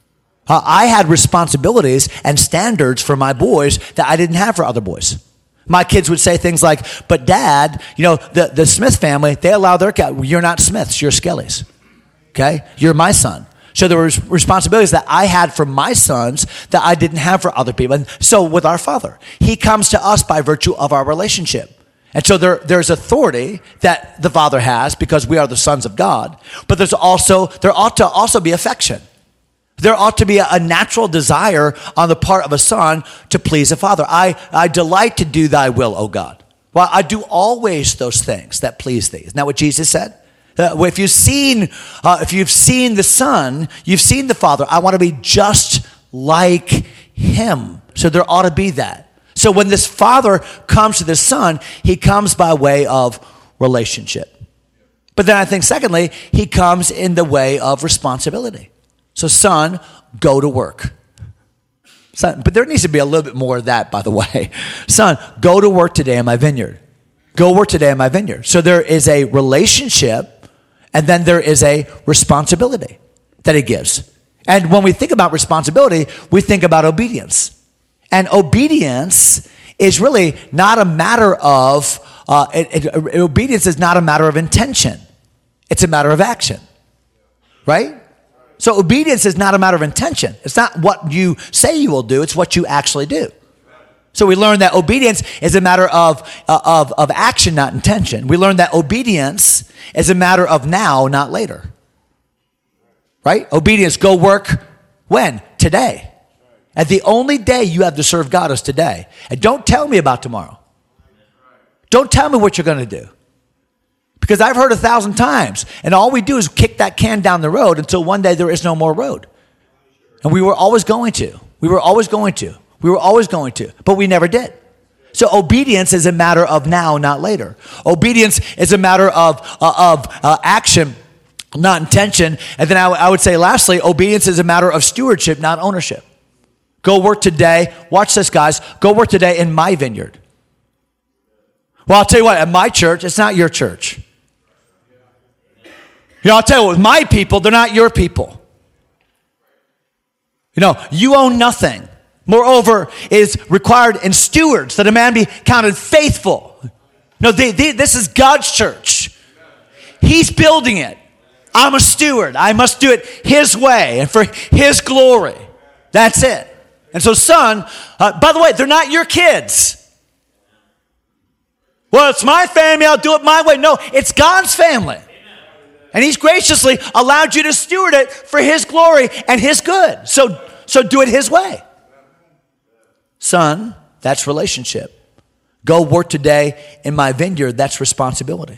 I had responsibilities and standards for my boys that I didn't have for other boys. My kids would say things like, but Dad, the Smith family, they allow their cat. You're not Smiths, you're Skellys. Okay? You're my son. So there were responsibilities that I had for my sons that I didn't have for other people. And so with our father, he comes to us by virtue of our relationship. And so there's authority that the father has because we are the sons of God. But there ought to also be affection. There ought to be a natural desire on the part of a son to please a father. I delight to do thy will, O God. Well, I do always those things that please thee. Isn't that what Jesus said? If you've seen the Son, you've seen the Father. I want to be just like him. So there ought to be that. So when this Father comes to the Son, he comes by way of relationship. But then I think secondly, he comes in the way of responsibility. So son, go to work. Son, but there needs to be a little bit more of that, by the way. Son, go to work today in my vineyard. Go work today in my vineyard. So there is a relationship, and then there is a responsibility that he gives. And when we think about responsibility, we think about obedience. And obedience is really not a matter of, obedience is not a matter of intention. It's a matter of action, right? So obedience is not a matter of intention. It's not what you say you will do. It's what you actually do. So we learn that obedience is a matter of action, not intention. We learn that obedience is a matter of now, not later. Right? Obedience, go work when? Today. And the only day you have to serve God is today. And don't tell me about tomorrow. Don't tell me what you're going to do. Because I've heard 1,000 times, and all we do is kick that can down the road until one day there is no more road. And we were always going to. We were always going to. We were always going to. But we never did. So obedience is a matter of now, not later. Obedience is a matter of action, not intention. And then I would say lastly, obedience is a matter of stewardship, not ownership. Go work today. Watch this, guys. Go work today in my vineyard. Well, I'll tell you what, at my church, it's not your church. I'll tell you what, with my people, they're not your people. You own nothing. Moreover, it is required in stewards that a man be counted faithful. No, this is God's church. He's building it. I'm a steward. I must do it his way and for his glory. That's it. And so, son, by the way, they're not your kids. Well, it's my family. I'll do it my way. No, it's God's family. And he's graciously allowed you to steward it for his glory and his good. So do it his way. Son, that's relationship. Go work today in my vineyard. That's responsibility.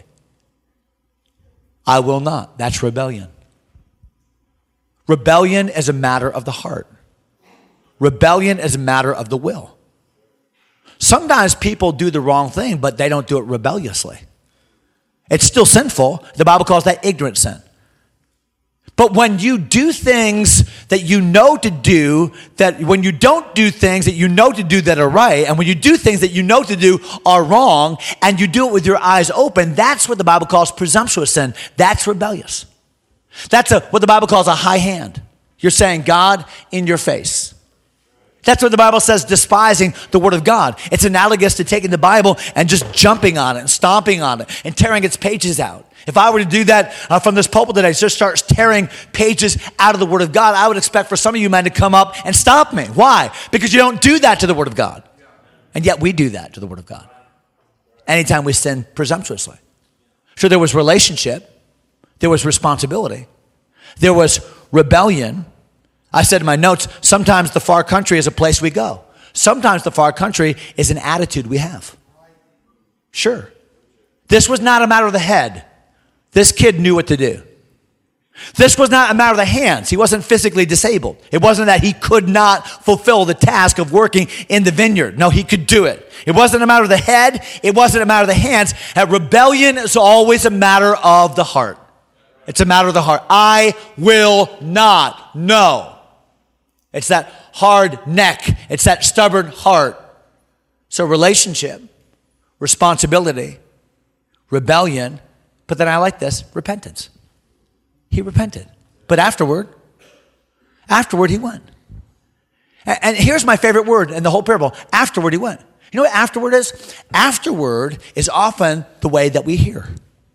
I will not. That's rebellion. Rebellion is a matter of the heart. Rebellion is a matter of the will. Sometimes people do the wrong thing, but they don't do it rebelliously. It's still sinful. The Bible calls that ignorant sin. But when you do things that you know to do, that when you don't do things that you know to do that are right, and when you do things that you know to do are wrong, and you do it with your eyes open, that's what the Bible calls presumptuous sin. That's rebellious. That's what the Bible calls a high hand. You're saying, God, in your face. That's what the Bible says, despising the word of God. It's analogous to taking the Bible and just jumping on it and stomping on it and tearing its pages out. If I were to do that from this pulpit today, just start tearing pages out of the word of God, I would expect for some of you men to come up and stop me. Why? Because you don't do that to the word of God. And yet we do that to the word of God. Anytime we sin presumptuously. So there was relationship. There was responsibility. There was rebellion. I said in my notes, sometimes the far country is a place we go. Sometimes the far country is an attitude we have. Sure. This was not a matter of the head. This kid knew what to do. This was not a matter of the hands. He wasn't physically disabled. It wasn't that he could not fulfill the task of working in the vineyard. No, he could do it. It wasn't a matter of the head. It wasn't a matter of the hands. Rebellion is always a matter of the heart. It's a matter of the heart. I will not. No. It's that hard neck. It's that stubborn heart. So relationship, responsibility, rebellion, but then I like this, repentance. He repented. But afterward he went. And here's my favorite word in the whole parable. Afterward he went. You know what afterward is? Afterward is often the way that we hear.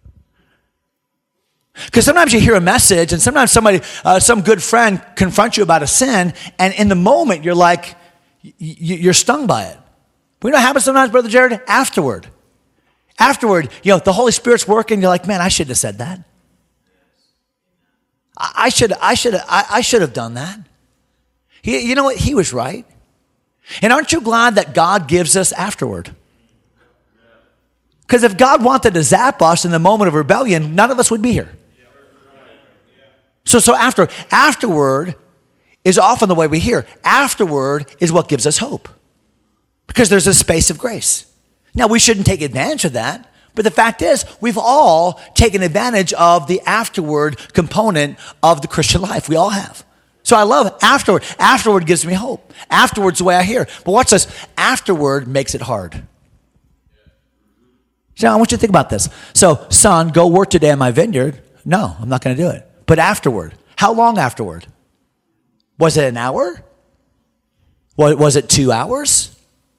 Because sometimes you hear a message and sometimes somebody, some good friend confronts you about a sin, and in the moment you're like, you're stung by it. But you know what happens sometimes, Brother Jared? Afterward, the Holy Spirit's working, you're like, man, I shouldn't have said that. I should have done that. You know what? He was right. And aren't you glad that God gives us afterward? Because if God wanted to zap us in the moment of rebellion, none of us would be here. So afterward is often the way we hear. Afterward is what gives us hope. Because there's a space of grace. Now, we shouldn't take advantage of that. But the fact is, we've all taken advantage of the afterward component of the Christian life. We all have. So I love afterward. Afterward gives me hope. Afterward's the way I hear. But watch this. Afterward makes it hard. So I want you to think about this. So, son, go work today in my vineyard. No, I'm not going to do it. But afterward. How long afterward? Was it an hour? Was it 2 hours?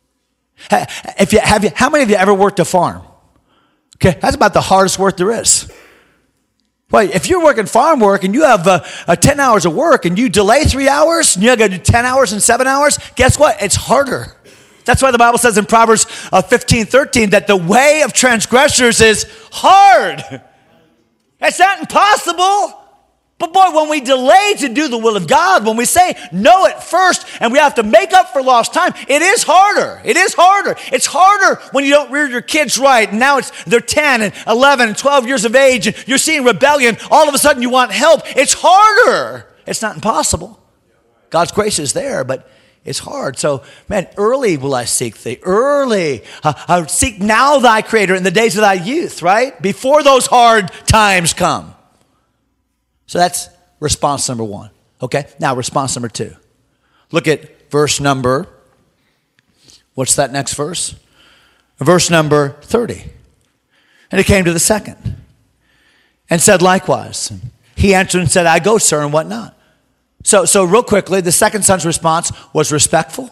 How many of you ever worked a farm? Okay, that's about the hardest work there is. Well, if you're working farm work and you have 10 hours of work and you delay 3 hours and you got to do 10 hours and 7 hours, guess what? It's harder. That's why the Bible says in Proverbs 15:13 that the way of transgressors is hard. It's not impossible. But boy, when we delay to do the will of God, when we say no at first and we have to make up for lost time, it is harder. It is harder. It's harder when you don't rear your kids right. And now they're 10 and 11 and 12 years of age and you're seeing rebellion. All of a sudden you want help. It's harder. It's not impossible. God's grace is there, but it's hard. So, man, early will I seek thee. Early. I seek now thy Creator in the days of thy youth, right? Before those hard times come. So that's response number 1. Okay, now response number 2. Look at verse number, what's that next verse? Verse number 30. And it came to the second and said likewise. He answered and said, I go, sir, and what not. So real quickly, the second son's response was respectful.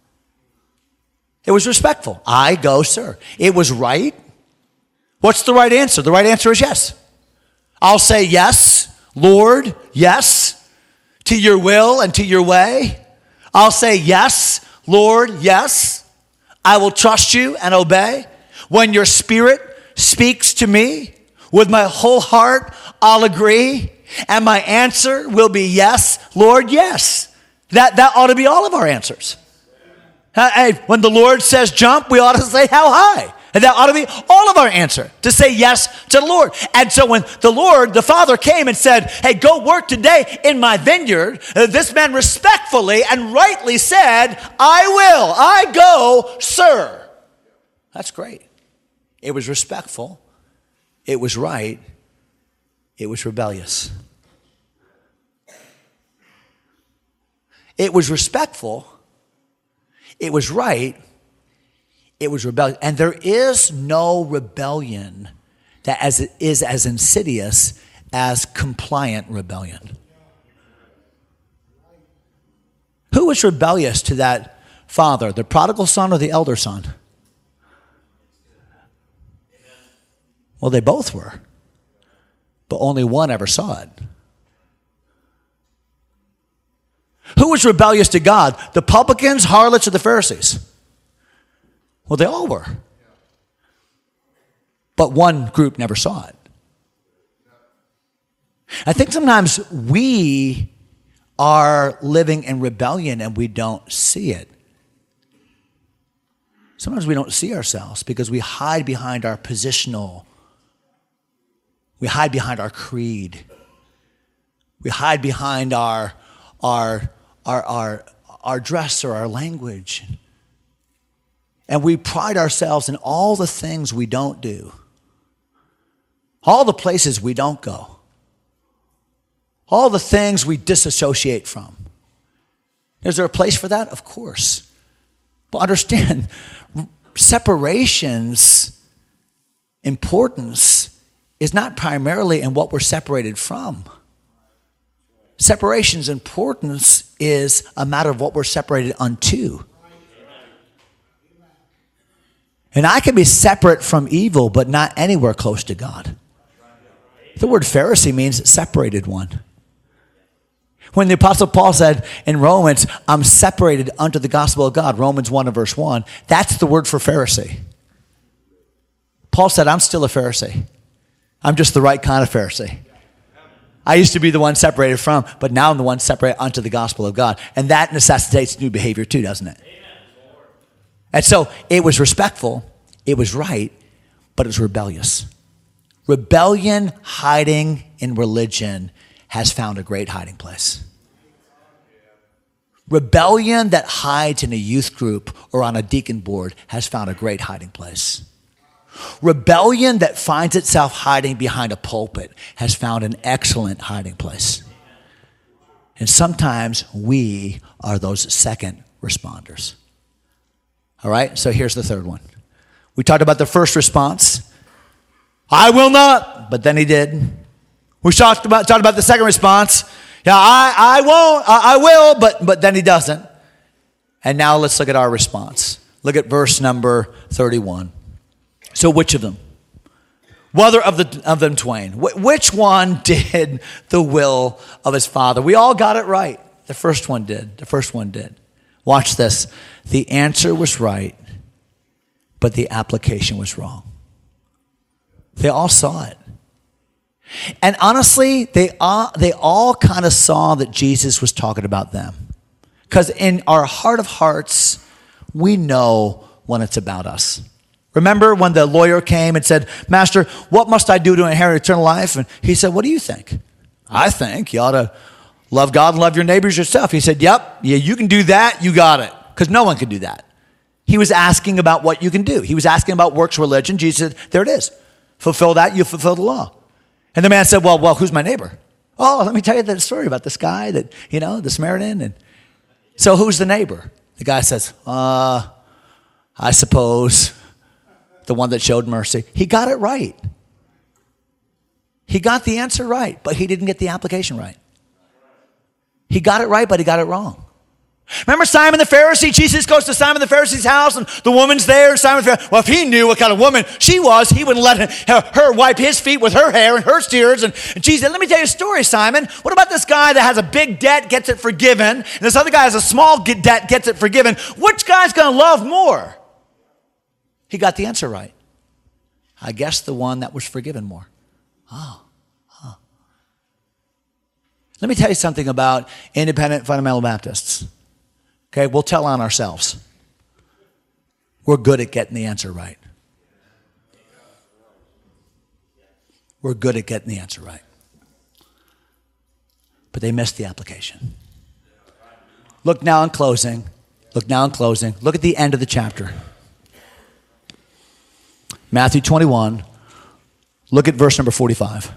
It was respectful. I go, sir. It was right. What's the right answer? The right answer is yes. I'll say yes. Lord, yes, to your will and to your way. I'll say yes, Lord, yes. I will trust you and obey. When your spirit speaks to me with my whole heart, I'll agree. And my answer will be yes, Lord, yes. That ought to be all of our answers. Hey, when the Lord says jump, we ought to say how high. And that ought to be all of our answer, to say yes to the Lord. And so when the Lord, the Father, came and said, hey, go work today in my vineyard, this man respectfully and rightly said, I will, I go, sir. That's great. It was respectful. It was right. It was rebellious. It was respectful. It was right. It was rebellion. And there is no rebellion that is as insidious as compliant rebellion. Who was rebellious to that father, the prodigal son or the elder son? Well, they both were. But only one ever saw it. Who was rebellious to God? The publicans, harlots, or the Pharisees? Well, they all were. But one group never saw it. I think sometimes we are living in rebellion and we don't see it. Sometimes we don't see ourselves because we hide behind our positional We hide behind our creed. We hide behind our dress or our language. And we pride ourselves in all the things we don't do, all the places we don't go, all the things we disassociate from. Is there a place for that? Of course. But understand, separation's importance is not primarily in what we're separated from. Separation's importance is a matter of what we're separated unto. And I can be separate from evil, but not anywhere close to God. The word Pharisee means separated one. When the Apostle Paul said in Romans, I'm separated unto the gospel of God, Romans 1 and verse 1, that's the word for Pharisee. Paul said, I'm still a Pharisee. I'm just the right kind of Pharisee. I used to be the one separated from, but now I'm the one separated unto the gospel of God. And that necessitates new behavior too, doesn't it? And so it was respectful, it was right, but it was rebellious. Rebellion hiding in religion has found a great hiding place. Rebellion that hides in a youth group or on a deacon board has found a great hiding place. Rebellion that finds itself hiding behind a pulpit has found an excellent hiding place. And sometimes we are those second responders. All right, so here's the third one. We talked about the first response. I will not, but then he did. We talked about the second response. Yeah, I won't, I will, but then he doesn't. And now let's look at our response. Look at verse number 31. So which of them? Whether of them twain? Which one did the will of his father? We all got it right. The first one did. Watch this. The answer was right, but the application was wrong. They all saw it. And honestly, they all kind of saw that Jesus was talking about them. Because in our heart of hearts, we know when it's about us. Remember when the lawyer came and said, Master, what must I do to inherit eternal life? And he said, what do you think? I think you ought to love God and love your neighbors yourself. He said, yeah, you can do that. You got it. Because no one can do that. He was asking about what you can do. He was asking about works religion. Jesus said, there it is. Fulfill that, you fulfill the law. And the man said, well, who's my neighbor? Oh, let me tell you the story about this guy that, the Samaritan. And so who's the neighbor? The guy says, I suppose the one that showed mercy. He got it right. He got the answer right, but he didn't get the application right. He got it right, but he got it wrong. Remember Simon the Pharisee? Jesus goes to Simon the Pharisee's house and the woman's there. Simon the Pharisee, well, if he knew what kind of woman she was, he wouldn't let her wipe his feet with her hair and her tears. And Jesus said, let me tell you a story, Simon. What about this guy that has a big debt, gets it forgiven, and this other guy has a small debt, gets it forgiven? Which guy's going to love more? He got the answer right. I guess the one that was forgiven more. Let me tell you something about independent fundamental Baptists. Okay, we'll tell on ourselves. We're good at getting the answer right. We're good at getting the answer right. But they missed the application. Look now in closing. Look at the end of the chapter. Matthew 21. Look at verse number 45.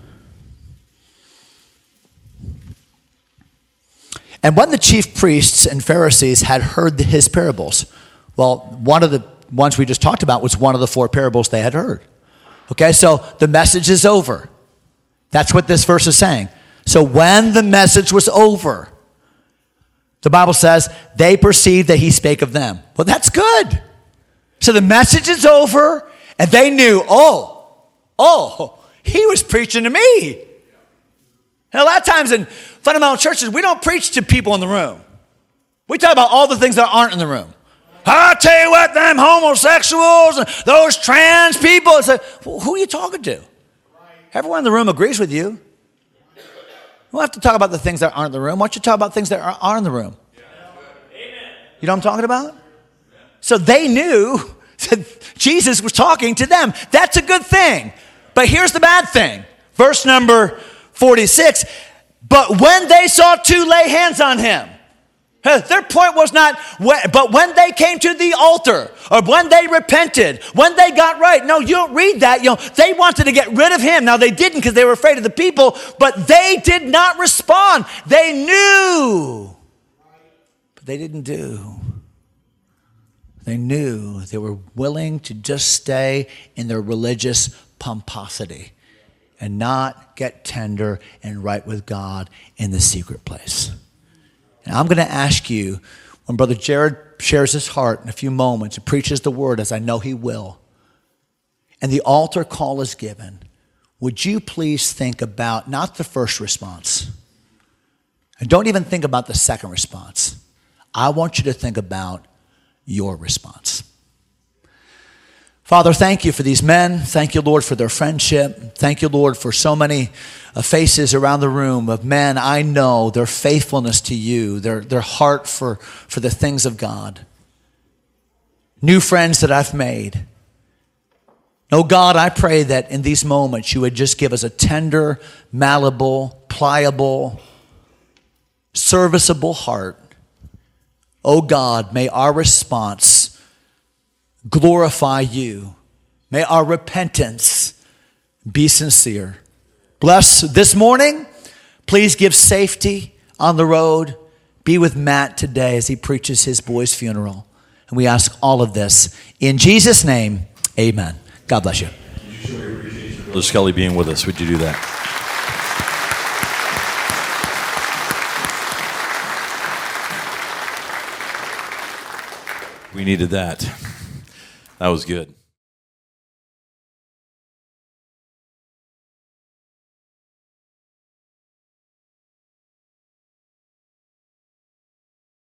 And when the chief priests and Pharisees had heard his parables, well, one of the ones we just talked about was one of the 4 parables they had heard. Okay, so the message is over. That's what this verse is saying. So when the message was over, the Bible says, they perceived that he spake of them. Well, that's good. So the message is over, and they knew, oh, he was preaching to me. And a lot of times in fundamental churches, we don't preach to people in the room. We talk about all the things that aren't in the room. I tell you what, them homosexuals and those trans people. It's like, well, who are you talking to? Everyone in the room agrees with you. We don't have to talk about the things that aren't in the room. Why don't you talk about things that are in the room? You know what I'm talking about? So they knew that Jesus was talking to them. That's a good thing. But here's the bad thing. Verse number 46, but when they sought to lay hands on him, their point was not, but when they came to the altar, or when they repented, when they got right. No, you don't read that. They wanted to get rid of him. Now, they didn't because they were afraid of the people, but they did not respond. They knew, but they didn't do. They knew. They were willing to just stay in their religious pomposity and not get tender and right with God in the secret place. And I'm going to ask you, when Brother Jared shares his heart in a few moments and preaches the word, as I know he will, and the altar call is given, would you please think about not the first response, and don't even think about the second response. I want you to think about your response. Father, thank you for these men. Thank you, Lord, for their friendship. Thank you, Lord, for so many faces around the room of men. I know their faithfulness to you, their heart for the things of God. New friends that I've made. Oh God, I pray that in these moments you would just give us a tender, malleable, pliable, serviceable heart. Oh God, may our response glorify you. May our repentance be sincere. Bless this morning. Please give safety on the road. Be with Matt today as he preaches his boy's funeral. And we ask all of this in Jesus' name, amen. God bless you. Brother Skelly being with us, would you do that? We needed that. That was good.